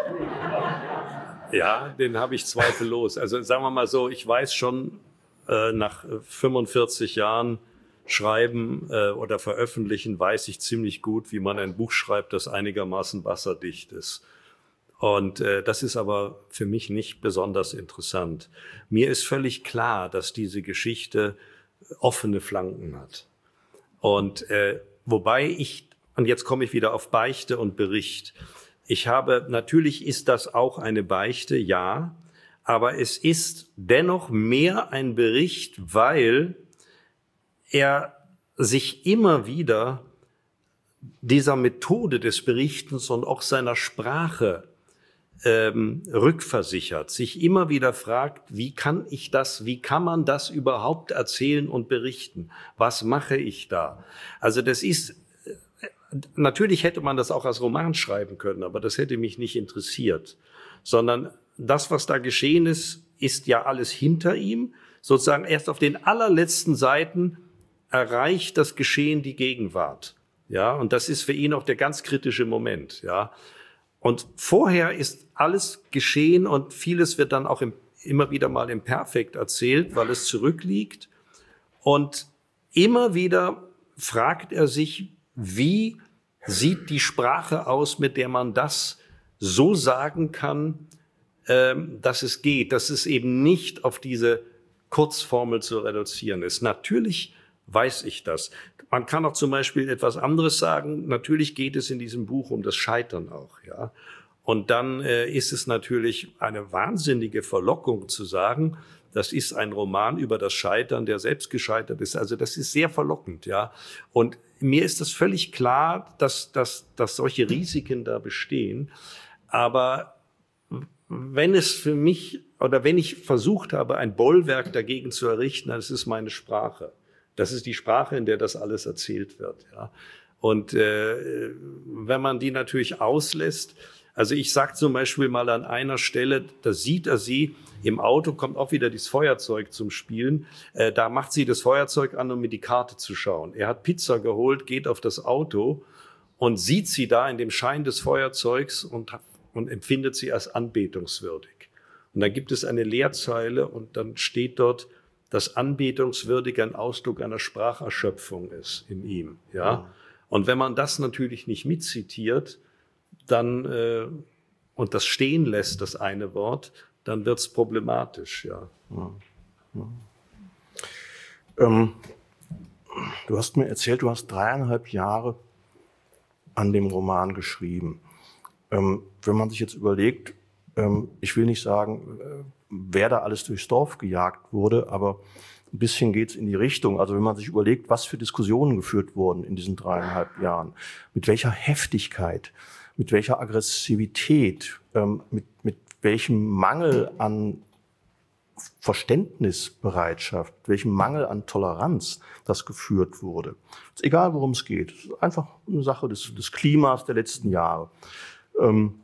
Ja, den habe ich zweifellos. Also sagen wir mal so, ich weiß schon äh, nach fünfundvierzig Jahren Schreiben äh, oder Veröffentlichen, weiß ich ziemlich gut, wie man ein Buch schreibt, das einigermaßen wasserdicht ist. Und äh, das ist aber für mich nicht besonders interessant. Mir ist völlig klar, dass diese Geschichte offene Flanken hat. Und äh, wobei ich, und jetzt komme ich wieder auf Beichte und Bericht. Ich habe, natürlich ist das auch eine Beichte, ja, aber es ist dennoch mehr ein Bericht, weil er sich immer wieder dieser Methode des Berichtens und auch seiner Sprache ähm, rückversichert, sich immer wieder fragt, wie kann ich das, wie kann man das überhaupt erzählen und berichten? Was mache ich da? Also das ist, natürlich hätte man das auch als Roman schreiben können, aber das hätte mich nicht interessiert, sondern das, was da geschehen ist, ist ja alles hinter ihm, sozusagen erst auf den allerletzten Seiten erreicht das Geschehen die Gegenwart, ja, und das ist für ihn auch der ganz kritische Moment, ja. Und vorher ist alles geschehen und vieles wird dann auch im, immer wieder mal im Perfekt erzählt, weil es zurückliegt. Und immer wieder fragt er sich, wie sieht die Sprache aus, mit der man das so sagen kann, ähm, dass es geht, dass es eben nicht auf diese Kurzformel zu reduzieren ist. Natürlich weiß ich das. Man kann auch zum Beispiel etwas anderes sagen. Natürlich geht es in diesem Buch um das Scheitern auch, ja. Und dann äh, ist es natürlich eine wahnsinnige Verlockung zu sagen, das ist ein Roman über das Scheitern, der selbst gescheitert ist. Also das ist sehr verlockend, ja. Und mir ist das völlig klar, dass, dass, dass solche Risiken da bestehen. Aber wenn es für mich oder wenn ich versucht habe, ein Bollwerk dagegen zu errichten, dann ist es meine Sprache. Das ist die Sprache, in der das alles erzählt wird, ja. Und äh, wenn man die natürlich auslässt, also ich sag zum Beispiel mal an einer Stelle, da sieht er sie, im Auto kommt auch wieder dieses Feuerzeug zum Spielen, äh, da macht sie das Feuerzeug an, um mir die Karte zu schauen. Er hat Pizza geholt, geht auf das Auto und sieht sie da in dem Schein des Feuerzeugs und, und empfindet sie als anbetungswürdig. Und dann gibt es eine Leerzeile und dann steht dort, dass anbetungswürdig ein Ausdruck einer Spracherschöpfung ist in ihm, ja. Und wenn man das natürlich nicht mitzitiert, dann äh, und das stehen lässt, das eine Wort, dann wird's problematisch, ja.
ja. ja. Ähm, du hast mir erzählt, du hast dreieinhalb Jahre an dem Roman geschrieben. Ähm, wenn man sich jetzt überlegt, ähm, ich will nicht sagen, äh, wer da alles durchs Dorf gejagt wurde, aber ein bisschen geht's in die Richtung. Also wenn man sich überlegt, was für Diskussionen geführt wurden in diesen dreieinhalb Jahren, mit welcher Heftigkeit, mit welcher Aggressivität, ähm, mit, mit welchem Mangel an Verständnisbereitschaft, welchem Mangel an Toleranz das geführt wurde. Ist egal, worum es geht. Es ist einfach eine Sache des, des Klimas der letzten Jahre. Ähm,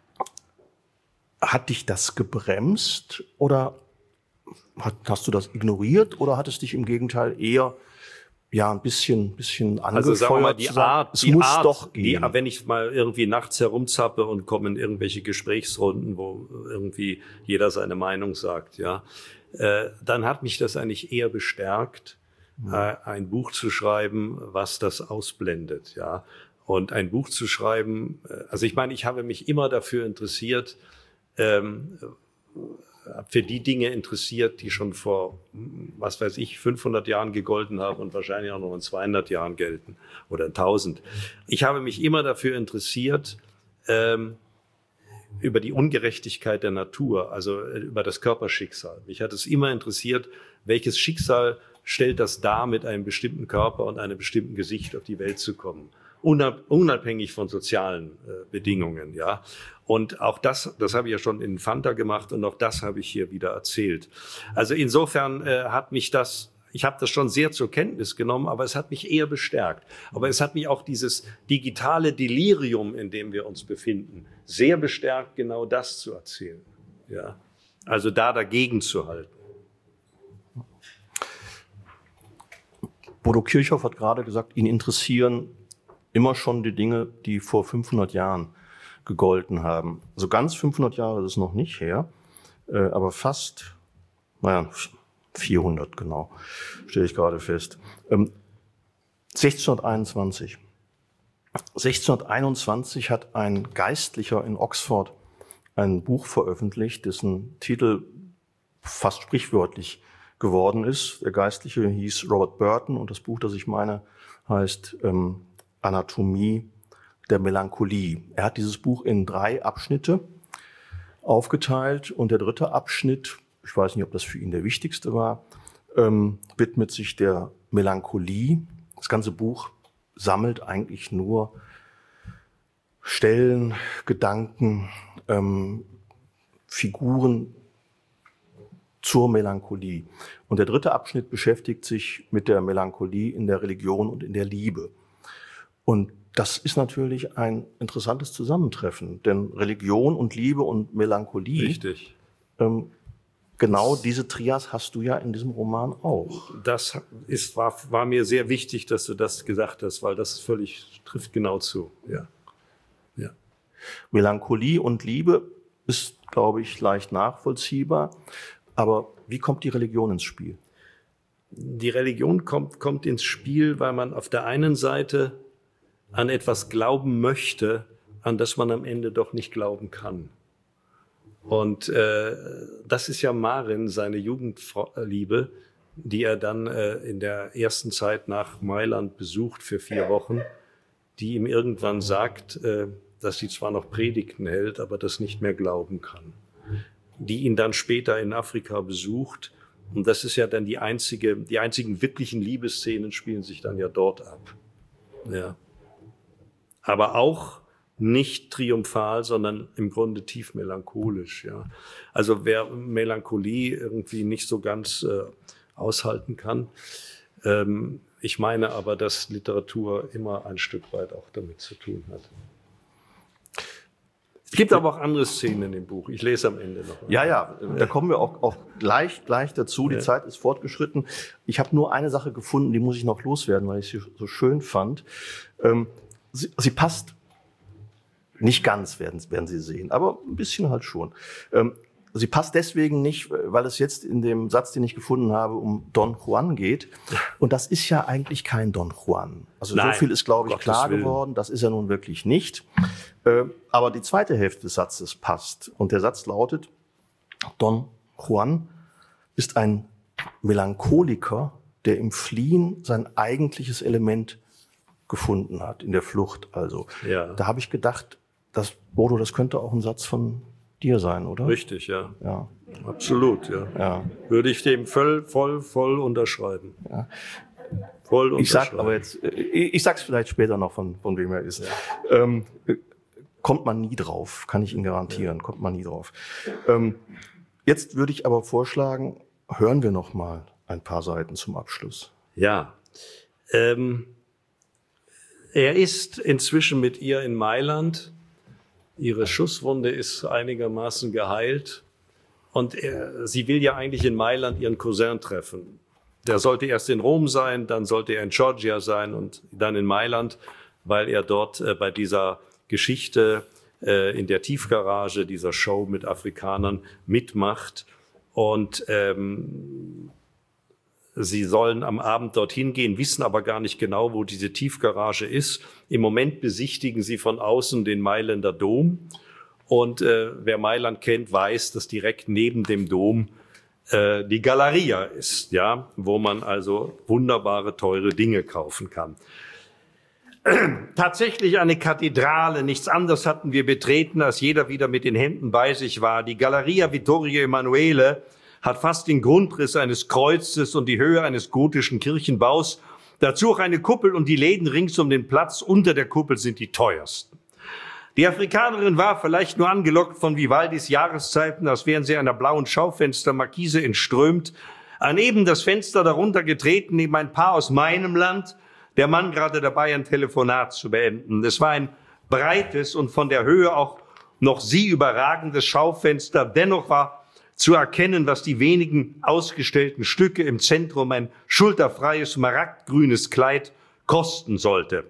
hat dich das gebremst oder hat, hast du das ignoriert oder hat es dich im Gegenteil eher ja ein bisschen bisschen angefeuert?
Also sagen wir mal, die
zu sagen,
Art,
es
die
muss
Art,
doch gehen.
Die, wenn ich mal irgendwie nachts herumzappe und komme in irgendwelche Gesprächsrunden, wo irgendwie jeder seine Meinung sagt, ja, äh, dann hat mich das eigentlich eher bestärkt, mhm. äh, ein Buch zu schreiben, was das ausblendet, ja. Und ein Buch zu schreiben, äh, also ich meine, ich habe mich immer dafür interessiert, ähm, für die Dinge interessiert, die schon vor, was weiß ich, fünfhundert Jahren gegolten haben und wahrscheinlich auch noch in zweihundert Jahren gelten oder in tausend. Ich habe mich immer dafür interessiert, ähm, über die Ungerechtigkeit der Natur, also über das Körperschicksal. Mich hat es immer interessiert, welches Schicksal stellt das dar, mit einem bestimmten Körper und einem bestimmten Gesicht auf die Welt zu kommen. Unabhängig von sozialen äh, Bedingungen, ja. Und auch das, das habe ich ja schon in Fanta gemacht und auch das habe ich hier wieder erzählt. Also insofern äh, hat mich das, ich habe das schon sehr zur Kenntnis genommen, aber es hat mich eher bestärkt. Aber es hat mich auch dieses digitale Delirium, in dem wir uns befinden, sehr bestärkt, genau das zu erzählen, ja. Also da dagegen zu halten.
Bodo Kirchhoff hat gerade gesagt, ihn interessieren immer schon die Dinge, die vor fünfhundert Jahren gegolten haben. Also ganz fünfhundert Jahre ist es noch nicht her, äh, aber fast, naja, vierhundert genau, stelle ich gerade fest. Ähm, sechzehnhunderteinundzwanzig. sechzehnhunderteinundzwanzig hat ein Geistlicher in Oxford ein Buch veröffentlicht, dessen Titel fast sprichwörtlich geworden ist. Der Geistliche hieß Robert Burton und das Buch, das ich meine, heißt ähm, Anatomie der Melancholie. Er hat dieses Buch in drei Abschnitte aufgeteilt und der dritte Abschnitt, ich weiß nicht, ob das für ihn der wichtigste war, ähm, widmet sich der Melancholie. Das ganze Buch sammelt eigentlich nur Stellen, Gedanken, ähm, Figuren zur Melancholie. Und der dritte Abschnitt beschäftigt sich mit der Melancholie in der Religion und in der Liebe. Und das ist natürlich ein interessantes Zusammentreffen, denn Religion und Liebe und Melancholie,
Richtig.
Ähm, genau diese Trias hast du ja in diesem Roman auch.
Das ist, war, war mir sehr wichtig, dass du das gesagt hast, weil das völlig trifft genau zu. Ja. Ja.
Melancholie und Liebe ist, glaube ich, leicht nachvollziehbar. Aber wie kommt die Religion ins Spiel?
Die Religion kommt, kommt ins Spiel, weil man auf der einen Seite an etwas glauben möchte, an das man am Ende doch nicht glauben kann. Und äh, das ist ja Marin, seine Jugendliebe, die er dann äh, in der ersten Zeit nach Mailand besucht für vier Wochen, die ihm irgendwann sagt, äh, dass sie zwar noch Predigten hält, aber das nicht mehr glauben kann. Die ihn dann später in Afrika besucht Und das ist ja dann die einzige, die einzigen wirklichen Liebesszenen spielen sich dann ja dort ab. Ja. Aber auch nicht triumphal, sondern im Grunde tief melancholisch, ja. Also wer Melancholie irgendwie nicht so ganz äh, aushalten kann, ähm, ich meine aber, dass Literatur immer ein Stück weit auch damit zu tun hat. Es gibt aber auch andere Szenen in dem Buch. Ich lese am Ende noch.
Ja, ja, da kommen wir auch, auch gleich, gleich dazu. Die ja. Zeit ist fortgeschritten. Ich habe nur eine Sache gefunden, die muss ich noch loswerden, weil ich sie so schön fand. Ähm, sie, sie passt nicht ganz, werden, werden Sie sehen, aber ein bisschen halt schon. Ähm, Sie passt deswegen nicht, weil es jetzt in dem Satz, den ich gefunden habe, um Don Juan geht. Und das ist ja eigentlich kein Don Juan. Also Nein, so viel ist, glaube ich, Gottes klar Willen. geworden. Das ist er nun wirklich nicht. Aber die zweite Hälfte des Satzes passt. Und der Satz lautet, Don Juan ist ein Melancholiker, der im Fliehen sein eigentliches Element gefunden hat, in der Flucht also. Ja. Da habe ich gedacht, dass, Bodo, das könnte auch ein Satz von dir sein, oder?
Richtig, ja.
Ja.
Absolut, ja.
ja.
Würde ich dem voll, voll, voll unterschreiben.
Ja.
Voll unterschreiben.
Ich sag aber jetzt, ich, ich sag's vielleicht später noch, von, von wem er ist. Ja. Ähm, kommt man nie drauf, kann ich Ihnen garantieren, ja. kommt man nie drauf. Ähm, jetzt würde ich aber vorschlagen, hören wir noch mal ein paar Seiten zum Abschluss.
Ja. Ähm, er ist inzwischen mit ihr in Mailand. Ihre Schusswunde ist einigermaßen geheilt und er, sie will ja eigentlich in Mailand ihren Cousin treffen. Der sollte erst in Rom sein, dann sollte er in Chioggia sein und dann in Mailand, weil er dort äh, bei dieser Geschichte äh, in der Tiefgarage, dieser Show mit Afrikanern mitmacht. Und ähm, sie sollen am Abend dorthin gehen, wissen aber gar nicht genau, wo diese Tiefgarage ist. Im Moment besichtigen sie von außen den Mailänder Dom. Und äh, wer Mailand kennt, weiß, dass direkt neben dem Dom äh, die Galleria ist, ja, wo man also wunderbare, teure Dinge kaufen kann. Tatsächlich eine Kathedrale, nichts anderes hatten wir betreten, als jeder wieder mit den Händen bei sich war. Die Galleria Vittorio Emanuele hat fast den Grundriss eines Kreuzes und die Höhe eines gotischen Kirchenbaus. Dazu auch eine Kuppel und die Läden rings um den Platz unter der Kuppel sind die teuersten. Die Afrikanerin war vielleicht nur angelockt von Vivaldis Jahreszeiten, als wären sie einer blauen Schaufenstermarkise entströmt, an eben das Fenster darunter getreten, neben ein Paar aus meinem Land, der Mann gerade dabei, ein Telefonat zu beenden. Es war ein breites und von der Höhe auch noch sie überragendes Schaufenster. Dennoch war zu erkennen, was die wenigen ausgestellten Stücke im Zentrum, ein schulterfreies, smaragdgrünes Kleid, kosten sollte.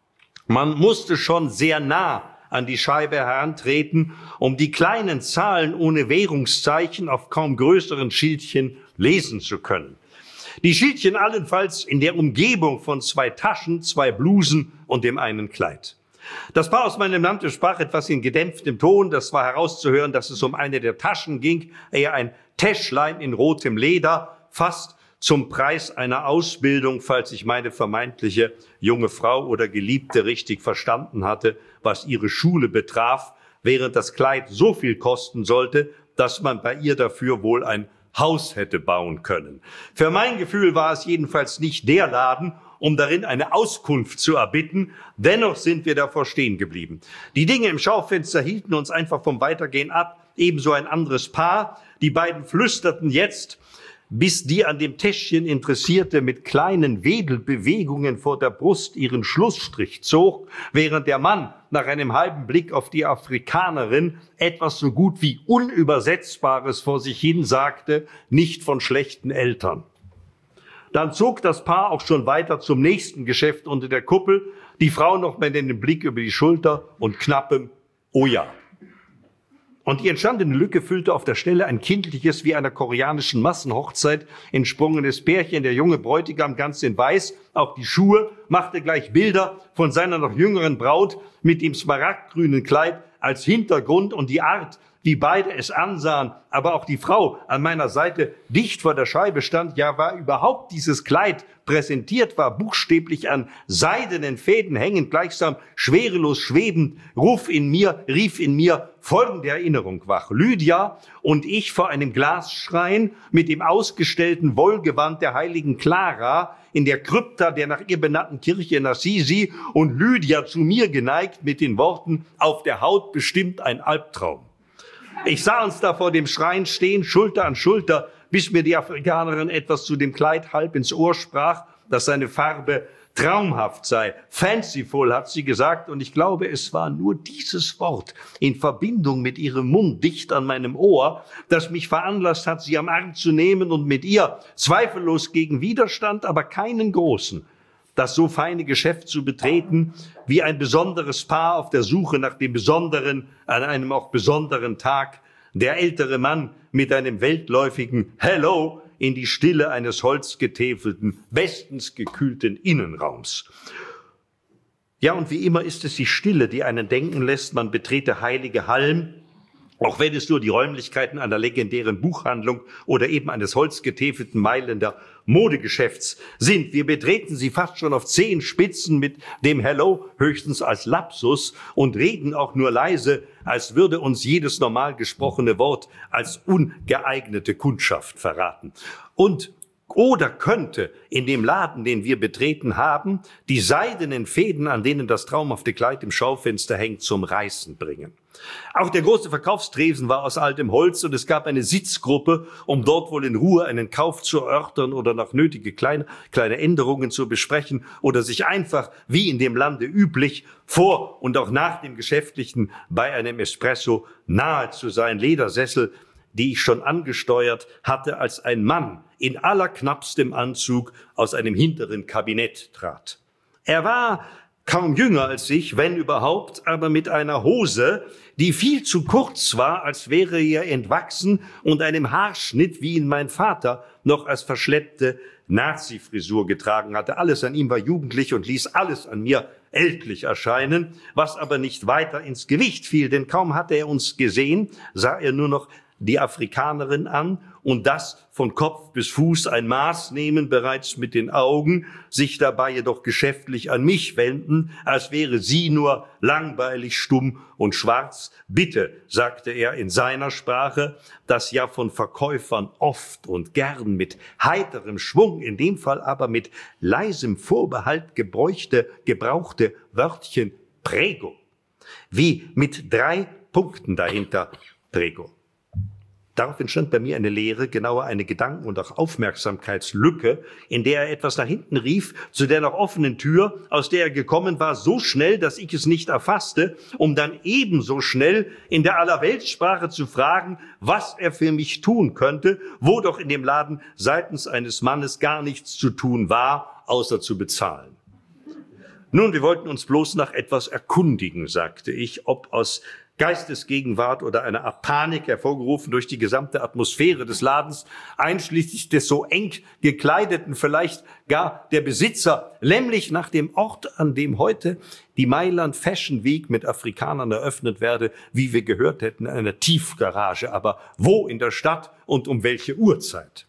Man musste schon sehr nah an die Scheibe herantreten, um die kleinen Zahlen ohne Währungszeichen auf kaum größeren Schildchen lesen zu können. Die Schildchen allenfalls in der Umgebung von zwei Taschen, zwei Blusen und dem einen Kleid. Das Paar aus meinem Land sprach etwas in gedämpftem Ton. Das war herauszuhören, dass es um eine der Taschen ging, eher ein Täschlein in rotem Leder, fast zum Preis einer Ausbildung, falls ich meine vermeintliche junge Frau oder Geliebte richtig verstanden hatte, was ihre Schule betraf, während das Kleid so viel kosten sollte, dass man bei ihr dafür wohl ein Haus hätte bauen können. Für mein Gefühl war es jedenfalls nicht der Laden, um darin eine Auskunft zu erbitten. Dennoch sind wir davor stehen geblieben. Die Dinge im Schaufenster hielten uns einfach vom Weitergehen ab. Ebenso ein anderes Paar. Die beiden flüsterten jetzt, bis die an dem Täschchen Interessierte mit kleinen Wedelbewegungen vor der Brust ihren Schlussstrich zog, während der Mann nach einem halben Blick auf die Afrikanerin etwas so gut wie Unübersetzbares vor sich hin sagte, nicht von schlechten Eltern. Dann zog das Paar auch schon weiter zum nächsten Geschäft unter der Kuppel, die Frau noch mal den Blick über die Schulter und knappem Oh ja. Und die entstandene Lücke füllte auf der Stelle ein kindliches, wie einer koreanischen Massenhochzeit entsprungenes Pärchen, der junge Bräutigam ganz in Weiß, auch die Schuhe, machte gleich Bilder von seiner noch jüngeren Braut mit dem smaragdgrünen Kleid als Hintergrund und die Art,
die beide es ansahen, aber auch die Frau an meiner Seite dicht vor der Scheibe stand, ja, war überhaupt dieses Kleid präsentiert war, buchstäblich an seidenen Fäden hängend, gleichsam schwerelos schwebend, ruf in mir, rief in mir folgende Erinnerung wach. Lydia und ich vor einem Glasschrein mit dem ausgestellten Wollgewand der heiligen Clara in der Krypta der nach ihr benannten Kirche in Assisi und Lydia zu mir geneigt mit den Worten, auf der Haut bestimmt ein Albtraum. Ich sah uns da vor dem Schrein stehen, Schulter an Schulter, bis mir die Afrikanerin etwas zu dem Kleid halb ins Ohr sprach, dass seine Farbe traumhaft sei. Fanciful, hat sie gesagt, und ich glaube, es war nur dieses Wort in Verbindung mit ihrem Mund dicht an meinem Ohr, das mich veranlasst hat, sie am Arm zu nehmen und mit ihr zweifellos gegen Widerstand, aber keinen großen, das so feine Geschäft zu betreten, wie ein besonderes Paar auf der Suche nach dem Besonderen an einem auch besonderen Tag, der ältere Mann mit einem weltläufigen Hello in die Stille eines holzgetäfelten, bestens gekühlten Innenraums. Ja, und wie immer ist es die Stille, die einen denken lässt, man betrete heilige Hallen, auch wenn es nur die Räumlichkeiten einer legendären Buchhandlung oder eben eines holzgetäfelten Mailänder Modegeschäfts sind. Wir betreten sie fast schon auf Zehenspitzen mit dem Hello höchstens als Lapsus und reden auch nur leise, als würde uns jedes normal gesprochene Wort als ungeeignete Kundschaft verraten. Und oder könnte in dem Laden, den wir betreten haben, die seidenen Fäden, an denen das traumhafte Kleid im Schaufenster hängt, zum Reißen bringen. Auch der große Verkaufstresen war aus altem Holz und es gab eine Sitzgruppe, um dort wohl in Ruhe einen Kauf zu erörtern oder noch nötige kleine, kleine Änderungen zu besprechen oder sich einfach, wie in dem Lande üblich, vor und auch nach dem Geschäftlichen bei einem Espresso nahe zu sein. Ledersessel, die ich schon angesteuert hatte, als ein Mann in allerknappstem Anzug aus einem hinteren Kabinett trat. Er war kaum jünger als ich, wenn überhaupt, aber mit einer Hose, die viel zu kurz war, als wäre er entwachsen, und einem Haarschnitt, wie ihn mein Vater noch als verschleppte Nazi-Frisur getragen hatte. Alles an ihm war jugendlich und ließ alles an mir ältlich erscheinen, was aber nicht weiter ins Gewicht fiel, denn kaum hatte er uns gesehen, sah er nur noch die Afrikanerin an und das von Kopf bis Fuß ein Maß nehmen, bereits mit den Augen, sich dabei jedoch geschäftlich an mich wenden, als wäre sie nur langweilig, stumm und schwarz. Bitte, sagte er in seiner Sprache, das ja von Verkäufern oft und gern mit heiterem Schwung, in dem Fall aber mit leisem Vorbehalt gebräuchte, gebrauchte Wörtchen Prego, wie mit drei Punkten dahinter Prego. Darauf entstand bei mir eine Leere, genauer eine Gedanken- und auch Aufmerksamkeitslücke, in der er etwas nach hinten rief, zu der noch offenen Tür, aus der er gekommen war, so schnell, dass ich es nicht erfasste, um dann ebenso schnell in der Allerweltssprache zu fragen, was er für mich tun könnte, wo doch in dem Laden seitens eines Mannes gar nichts zu tun war, außer zu bezahlen. Nun, wir wollten uns bloß nach etwas erkundigen, sagte ich, ob aus Geistesgegenwart oder eine Art Panik, hervorgerufen durch die gesamte Atmosphäre des Ladens, einschließlich des so eng gekleideten, vielleicht gar der Besitzer, nämlich nach dem Ort, an dem heute die Mailand Fashion Week mit Afrikanern eröffnet werde, wie wir gehört hätten, in einer Tiefgarage. Aber wo in der Stadt und um welche Uhrzeit?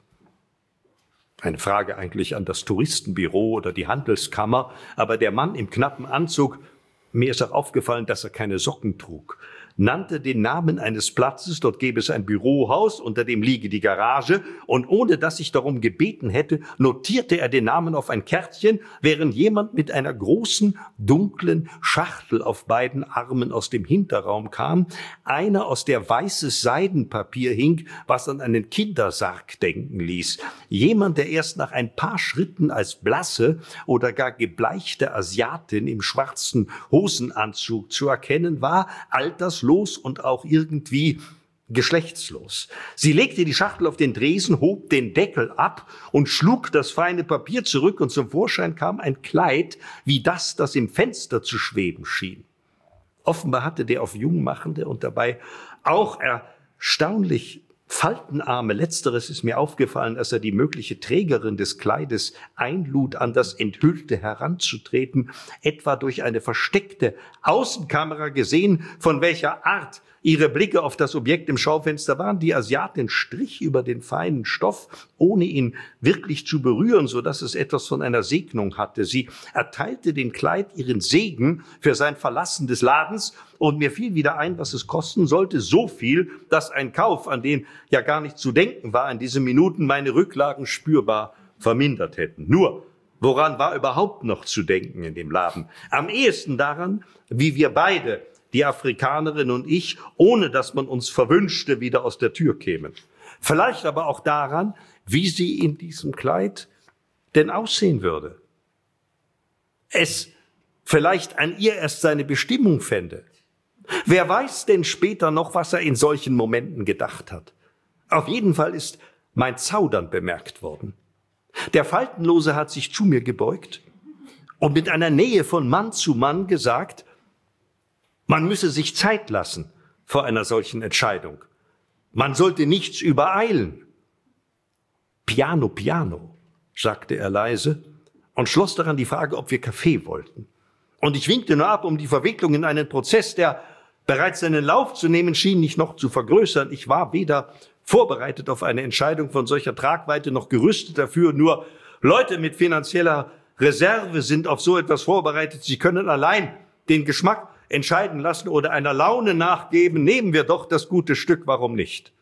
Eine Frage eigentlich an das Touristenbüro oder die Handelskammer, aber der Mann im knappen Anzug, mir ist auch aufgefallen, dass er keine Socken trug, nannte den Namen eines Platzes, dort gäbe es ein Bürohaus, unter dem liege die Garage, und ohne dass ich darum gebeten hätte, notierte er den Namen auf ein Kärtchen, während jemand mit einer großen, dunklen Schachtel auf beiden Armen aus dem Hinterraum kam, einer, aus der weißes Seidenpapier hing, was an einen Kindersarg denken ließ. Jemand, der erst nach ein paar Schritten als blasse oder gar gebleichte Asiatin im schwarzen Hosenanzug zu erkennen war, alterslos und auch irgendwie geschlechtslos. Sie legte die Schachtel auf den Tresen, hob den Deckel ab und schlug das feine Papier zurück, und zum Vorschein kam ein Kleid wie das, das im Fenster zu schweben schien. Offenbar hatte der auf jung machende und dabei auch erstaunlich Faltenarme, letzteres ist mir aufgefallen, als er die mögliche Trägerin des Kleides einlud, an das Enthüllte heranzutreten, etwa durch eine versteckte Außenkamera gesehen, von welcher Art ihre Blicke auf das Objekt im Schaufenster waren. Die Asiatin strich über den feinen Stoff, ohne ihn wirklich zu berühren, so dass es etwas von einer Segnung hatte. Sie erteilte dem Kleid ihren Segen für sein Verlassen des Ladens, und mir fiel wieder ein, was es kosten sollte, so viel, dass ein Kauf, an den ja gar nicht zu denken war, in diesen Minuten meine Rücklagen spürbar vermindert hätten. Nur, woran war überhaupt noch zu denken in dem Laden? Am ehesten daran, wie wir beide, die Afrikanerin und ich, ohne dass man uns verwünschte, wieder aus der Tür kämen. Vielleicht aber auch daran, wie sie in diesem Kleid denn aussehen würde. Es vielleicht an ihr erst seine Bestimmung fände. Wer weiß denn später noch, was er in solchen Momenten gedacht hat? Auf jeden Fall ist mein Zaudern bemerkt worden. Der Faltenlose hat sich zu mir gebeugt und mit einer Nähe von Mann zu Mann gesagt, man müsse sich Zeit lassen vor einer solchen Entscheidung. Man sollte nichts übereilen. Piano, piano, sagte er leise und schloss daran die Frage, ob wir Kaffee wollten. Und ich winkte nur ab, um die Verwicklung in einen Prozess, der bereits seinen Lauf zu nehmen schien, nicht noch zu vergrößern. Ich war weder vorbereitet auf eine Entscheidung von solcher Tragweite noch gerüstet dafür. Nur Leute mit finanzieller Reserve sind auf so etwas vorbereitet. Sie können allein den Geschmack entscheiden lassen oder einer Laune nachgeben. Nehmen wir doch das gute Stück, warum nicht?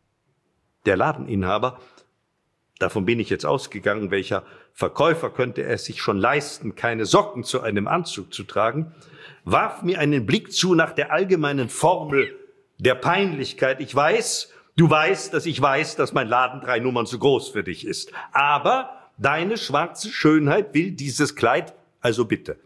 Der Ladeninhaber, davon bin ich jetzt ausgegangen, welcher Verkäufer könnte es sich schon leisten, keine Socken zu einem Anzug zu tragen, warf mir einen Blick zu nach der allgemeinen Formel der Peinlichkeit. Ich weiß, du weißt, dass ich weiß, dass mein Laden drei Nummern zu groß für dich ist. Aber deine schwarze Schönheit will dieses Kleid, also bitte.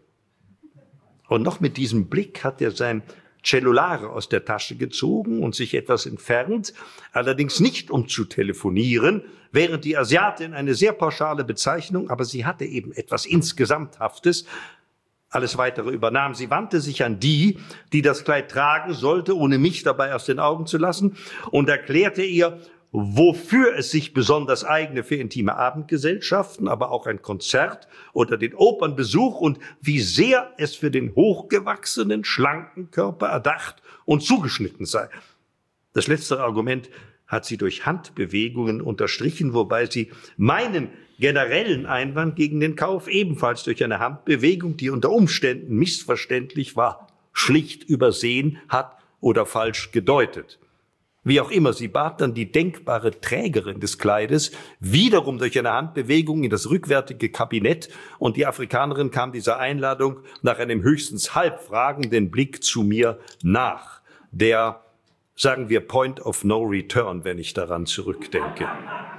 Und noch mit diesem Blick hat er sein Cellulare aus der Tasche gezogen und sich etwas entfernt, allerdings nicht um zu telefonieren, während die Asiatin eine sehr pauschale Bezeichnung, aber sie hatte eben etwas Insgesamthaftes. Alles Weitere übernahm. Sie wandte sich an die, die das Kleid tragen sollte, ohne mich dabei aus den Augen zu lassen, und erklärte ihr, wofür es sich besonders eigne für intime Abendgesellschaften, aber auch ein Konzert oder den Opernbesuch und wie sehr es für den hochgewachsenen, schlanken Körper erdacht und zugeschnitten sei. Das letzte Argument hat sie durch Handbewegungen unterstrichen, wobei sie meinen generellen Einwand gegen den Kauf ebenfalls durch eine Handbewegung, die unter Umständen missverständlich war, schlicht übersehen hat oder falsch gedeutet. Wie auch immer, sie bat dann die denkbare Trägerin des Kleides wiederum durch eine Handbewegung in das rückwärtige Kabinett, und die Afrikanerin kam dieser Einladung nach einem höchstens halb fragenden Blick zu mir nach. Der, sagen wir, Point of No Return, wenn ich daran zurückdenke.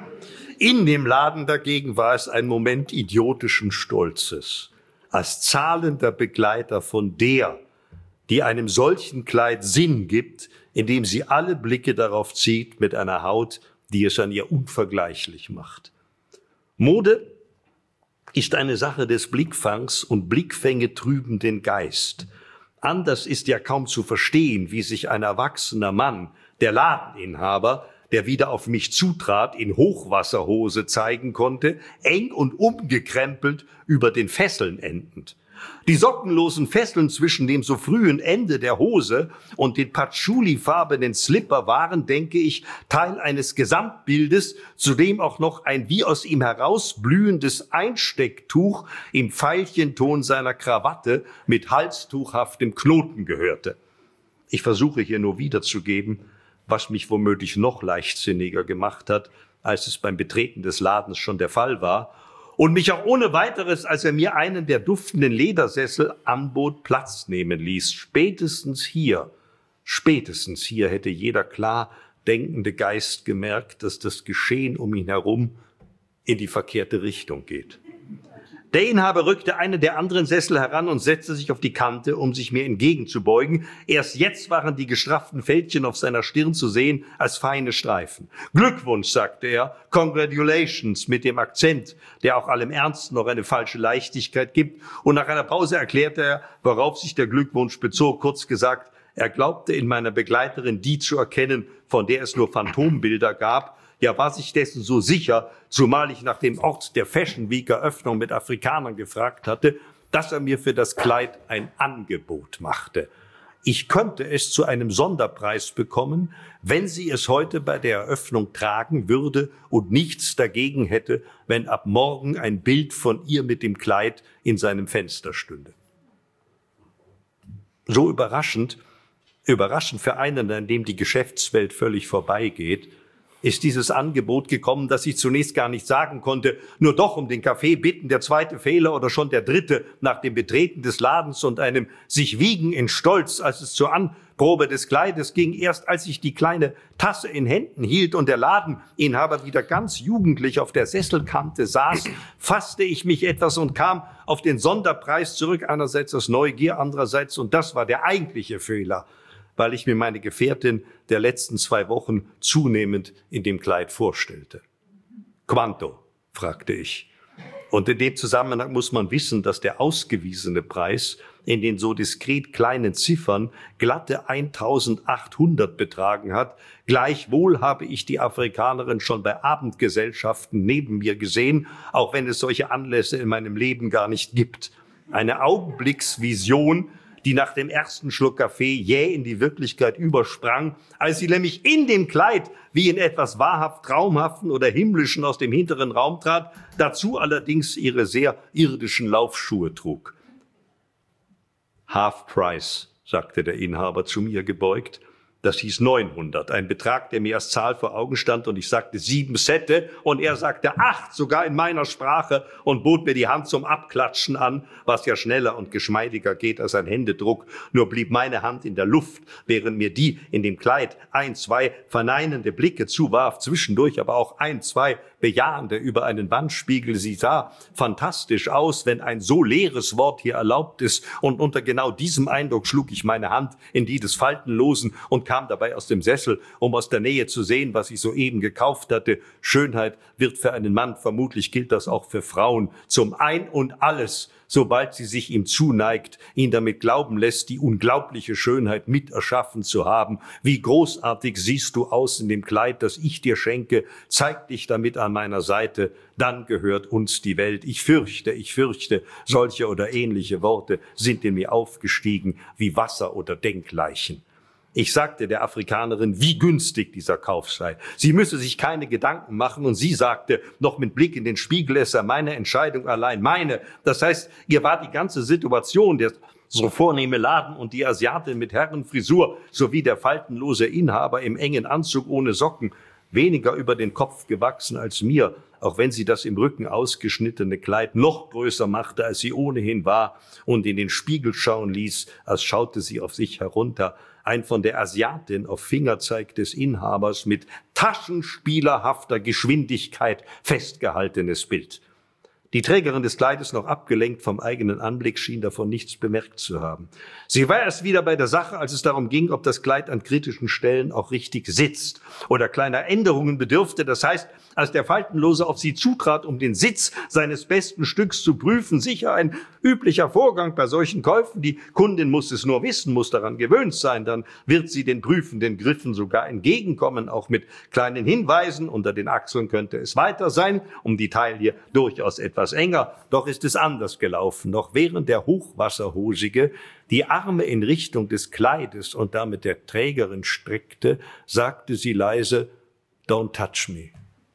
In dem Laden dagegen war es ein Moment idiotischen Stolzes, als zahlender Begleiter von der, die einem solchen Kleid Sinn gibt, indem sie alle Blicke darauf zieht mit einer Haut, die es an ihr unvergleichlich macht. Mode ist eine Sache des Blickfangs, und Blickfänge trüben den Geist. Anders ist ja kaum zu verstehen, wie sich ein erwachsener Mann, der Ladeninhaber, der wieder auf mich zutrat, in Hochwasserhose zeigen konnte, eng und umgekrempelt über den Fesseln endend. Die sockenlosen Fesseln zwischen dem so frühen Ende der Hose und den patchoulifarbenen Slipper waren, denke ich, Teil eines Gesamtbildes, zu dem auch noch ein wie aus ihm herausblühendes Einstecktuch im Veilchenton seiner Krawatte mit halstuchhaftem Knoten gehörte. Ich versuche hier nur wiederzugeben, was mich womöglich noch leichtsinniger gemacht hat, als es beim Betreten des Ladens schon der Fall war, und mich auch ohne weiteres, als er mir einen der duftenden Ledersessel anbot, Platz nehmen ließ. Spätestens hier, spätestens hier hätte jeder klar denkende Geist gemerkt, dass das Geschehen um ihn herum in die verkehrte Richtung geht. Der Inhaber rückte einen der anderen Sessel heran und setzte sich auf die Kante, um sich mir entgegenzubeugen. Erst jetzt waren die gestrafften Fältchen auf seiner Stirn zu sehen als feine Streifen. Glückwunsch, sagte er, congratulations, mit dem Akzent, der auch allem Ernst noch eine falsche Leichtigkeit gibt. Und nach einer Pause erklärte er, worauf sich der Glückwunsch bezog. Kurz gesagt, Er glaubte in meiner Begleiterin die zu erkennen, von der es nur Phantombilder gab. Ja, war sich dessen so sicher, zumal ich nach dem Ort der Fashion Week Eröffnung mit Afrikanern gefragt hatte, dass er mir für das Kleid ein Angebot machte. Ich könnte es zu einem Sonderpreis bekommen, wenn sie es heute bei der Eröffnung tragen würde und nichts dagegen hätte, wenn ab morgen ein Bild von ihr mit dem Kleid in seinem Fenster stünde. So überraschend, überraschend für einen, an dem die Geschäftswelt völlig vorbeigeht, ist dieses Angebot gekommen, dass ich zunächst gar nicht sagen konnte, nur doch um den Kaffee bitten, der zweite Fehler oder schon der dritte nach dem Betreten des Ladens und einem sich wiegen in Stolz, als es zur Anprobe des Kleides ging, erst als ich die kleine Tasse in Händen hielt und der Ladeninhaber wieder ganz jugendlich auf der Sesselkante saß, fasste ich mich etwas und kam auf den Sonderpreis zurück, einerseits aus Neugier, andererseits, und das war der eigentliche Fehler, weil ich mir meine Gefährtin der letzten zwei Wochen zunehmend in dem Kleid vorstellte. Quanto? Fragte ich. Und in dem Zusammenhang muss man wissen, dass der ausgewiesene Preis in den so diskret kleinen Ziffern glatte eintausendachthundert betragen hat. Gleichwohl habe ich die Afrikanerin schon bei Abendgesellschaften neben mir gesehen, auch wenn es solche Anlässe in meinem Leben gar nicht gibt. Eine Augenblicksvision, die nach dem ersten Schluck Kaffee jäh in die Wirklichkeit übersprang, als sie nämlich in dem Kleid wie in etwas wahrhaft Traumhaften oder Himmlischen aus dem hinteren Raum trat, dazu allerdings ihre sehr irdischen Laufschuhe trug. Half Price, sagte der Inhaber zu mir gebeugt. Das hieß neunhundert, ein Betrag, der mir als Zahl vor Augen stand, und ich sagte sieben Sette und er sagte acht, sogar in meiner Sprache, und bot mir die Hand zum Abklatschen an, was ja schneller und geschmeidiger geht als ein Händedruck. Nur blieb meine Hand in der Luft, während mir die in dem Kleid ein, zwei verneinende Blicke zuwarf, zwischendurch aber auch ein, zwei bejahende über einen Wandspiegel. Sie sah fantastisch aus, wenn ein so leeres Wort hier erlaubt ist, und unter genau diesem Eindruck schlug ich meine Hand in die des Faltenlosen und kam dabei aus dem Sessel, um aus der Nähe zu sehen, was ich soeben gekauft hatte. Schönheit wird für einen Mann, vermutlich gilt das auch für Frauen, zum Ein und Alles, sobald sie sich ihm zuneigt, ihn damit glauben lässt, die unglaubliche Schönheit mit erschaffen zu haben. Wie großartig siehst du aus in dem Kleid, das ich dir schenke, zeig dich damit an meiner Seite, dann gehört uns die Welt. Ich fürchte, ich fürchte, solche oder ähnliche Worte sind in mir aufgestiegen wie Wasser oder Denkleichen. Ich sagte der Afrikanerin, wie günstig dieser Kauf sei. Sie müsse sich keine Gedanken machen, und sie sagte, noch mit Blick in den Spiegel, es sei meine Entscheidung allein, meine. Das heißt, ihr war die ganze Situation, der so vornehme Laden und die Asiatin mit Herrenfrisur sowie der faltenlose Inhaber im engen Anzug ohne Socken weniger über den Kopf gewachsen als mir, auch wenn sie das im Rücken ausgeschnittene Kleid noch größer machte, als sie ohnehin war, und in den Spiegel schauen ließ, als schaute sie auf sich herunter. Ein von der Asiatin auf Fingerzeig des Inhabers mit taschenspielerhafter Geschwindigkeit festgehaltenes Bild. Die Trägerin des Kleides, noch abgelenkt vom eigenen Anblick, schien davon nichts bemerkt zu haben. Sie war erst wieder bei der Sache, als es darum ging, ob das Kleid an kritischen Stellen auch richtig sitzt oder kleiner Änderungen bedürfte. Das heißt, als der Faltenlose auf sie zutrat, um den Sitz seines besten Stücks zu prüfen, sicher ein üblicher Vorgang bei solchen Käufen. Die Kundin muss es nur wissen, muss daran gewöhnt sein. Dann wird sie den prüfenden Griffen sogar entgegenkommen, auch mit kleinen Hinweisen. Unter den Achseln könnte es weiter sein, um die Taille durchaus etwas enger. Doch ist es anders gelaufen. Noch während der Hochwasserhosige die Arme in Richtung des Kleides und damit der Trägerin streckte, sagte sie leise, "Don't touch me."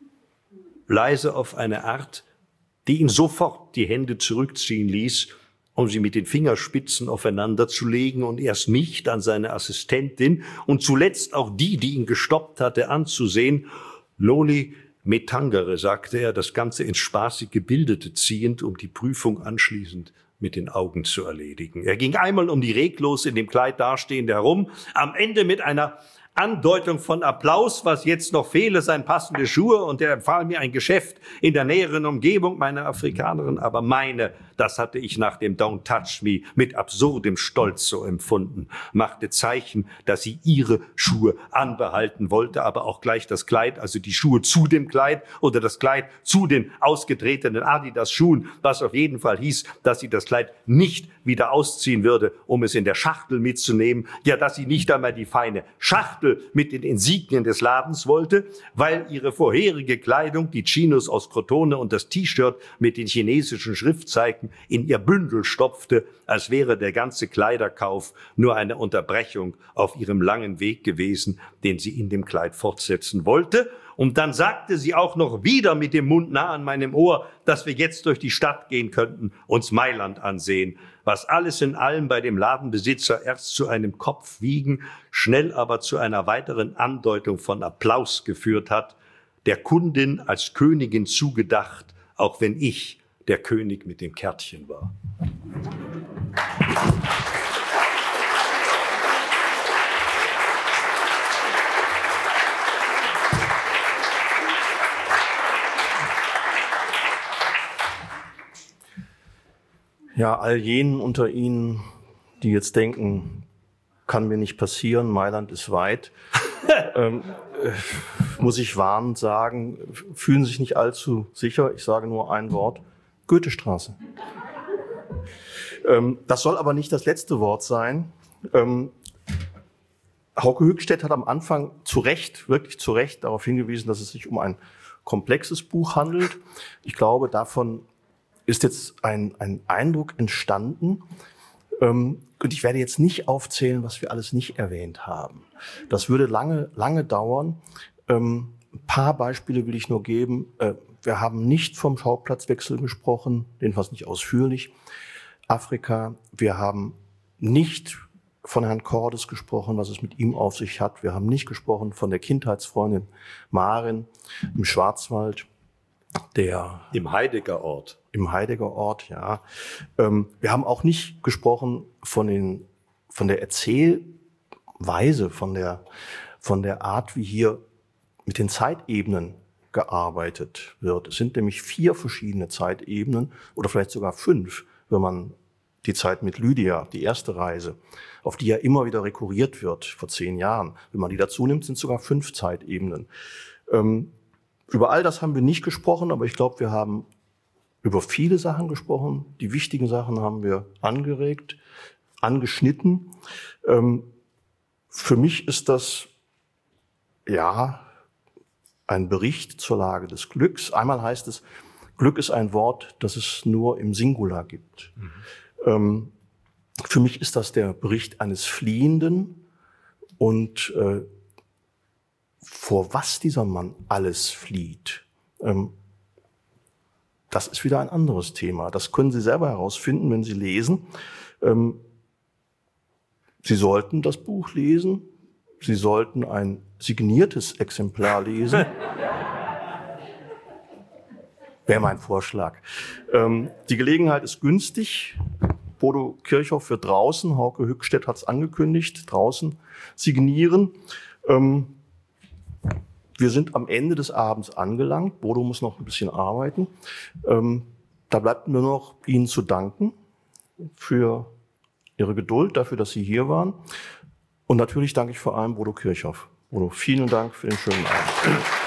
Leise auf eine Art, die ihn sofort die Hände zurückziehen ließ, um sie mit den Fingerspitzen aufeinander zu legen und erst mich, dann seine Assistentin und zuletzt auch die, die ihn gestoppt hatte, anzusehen. "Loli Metangere", sagte er, das Ganze ins spaßig Gebildete ziehend, um die Prüfung anschließend mit den Augen zu erledigen. Er ging einmal um die reglos in dem Kleid dastehend herum, am Ende mit einer Andeutung von Applaus, was jetzt noch fehle, seien passende Schuhe, und er empfahl mir ein Geschäft in der näheren Umgebung, meiner Afrikanerin aber meine das hatte ich nach dem Don't Touch Me mit absurdem Stolz so empfunden, machte Zeichen, dass sie ihre Schuhe anbehalten wollte, aber auch gleich das Kleid, also die Schuhe zu dem Kleid oder das Kleid zu den ausgetretenen Adidas-Schuhen, was auf jeden Fall hieß, dass sie das Kleid nicht wieder ausziehen würde, um es in der Schachtel mitzunehmen, ja, dass sie nicht einmal die feine Schachtel mit den Insignien des Ladens wollte, weil ihre vorherige Kleidung, die Chinos aus Crotone und das T-Shirt mit den chinesischen Schriftzeichen in ihr Bündel stopfte, als wäre der ganze Kleiderkauf nur eine Unterbrechung auf ihrem langen Weg gewesen, den sie in dem Kleid fortsetzen wollte. Und dann sagte sie auch noch wieder mit dem Mund nah an meinem Ohr, dass wir jetzt durch die Stadt gehen könnten, uns Mailand ansehen, was alles in allem bei dem Ladenbesitzer erst zu einem Kopfwiegen, schnell aber zu einer weiteren Andeutung von Applaus geführt hat, der Kundin als Königin zugedacht, auch wenn ich der König mit dem Kärtchen war.
Ja, all jenen unter Ihnen, die jetzt denken, kann mir nicht passieren, Mailand ist weit, ähm, äh, muss ich warnend sagen, fühlen sich nicht allzu sicher. Ich sage nur ein Wort, Goethestraße. Ähm, das soll aber nicht das letzte Wort sein. Ähm, Hauke Höchstädt hat am Anfang zu Recht, wirklich zu Recht darauf hingewiesen, dass es sich um ein komplexes Buch handelt. Ich glaube, davon ist jetzt ein, ein Eindruck entstanden. Ähm, und ich werde jetzt nicht aufzählen, was wir alles nicht erwähnt haben. Das würde lange, lange dauern. Ähm, ein paar Beispiele will ich nur geben. Äh, wir haben nicht vom Schauplatzwechsel gesprochen, jedenfalls nicht ausführlich. Afrika, wir haben nicht von Herrn Cordes gesprochen, was es mit ihm auf sich hat. Wir haben nicht gesprochen von der Kindheitsfreundin Marin im Schwarzwald. Der
Im Heidegger Ort.
Im Heidegger Ort, ja. Ähm, wir haben auch nicht gesprochen von den, von der Erzählweise, von der, von der Art, wie hier mit den Zeitebenen gearbeitet wird. Es sind nämlich vier verschiedene Zeitebenen oder vielleicht sogar fünf, wenn man die Zeit mit Lydia, die erste Reise, auf die ja immer wieder rekurriert wird vor zehn Jahren. Wenn man die dazu nimmt, sind es sogar fünf Zeitebenen. Ähm, Über all das haben wir nicht gesprochen, aber ich glaube, wir haben über viele Sachen gesprochen. Die wichtigen Sachen haben wir angeregt, angeschnitten. Ähm, für mich ist das, ja, ein Bericht zur Lage des Glücks. Einmal heißt es, Glück ist ein Wort, das es nur im Singular gibt. Mhm. Ähm, für mich ist das der Bericht eines Fliehenden und äh, vor was dieser Mann alles flieht, ähm, das ist wieder ein anderes Thema. Das können Sie selber herausfinden, wenn Sie lesen. Ähm, Sie sollten das Buch lesen. Sie sollten ein signiertes Exemplar lesen. Wäre mein Vorschlag. Ähm, die Gelegenheit ist günstig. Bodo Kirchhoff wird draußen, Hauke Höchstädt hat es angekündigt, draußen signieren. Ähm, Wir sind am Ende des Abends angelangt. Bodo muss noch ein bisschen arbeiten. Ähm, da bleibt mir noch, Ihnen zu danken für Ihre Geduld, dafür, dass Sie hier waren. Und natürlich danke ich vor allem Bodo Kirchhoff. Bodo, vielen Dank für den schönen Abend.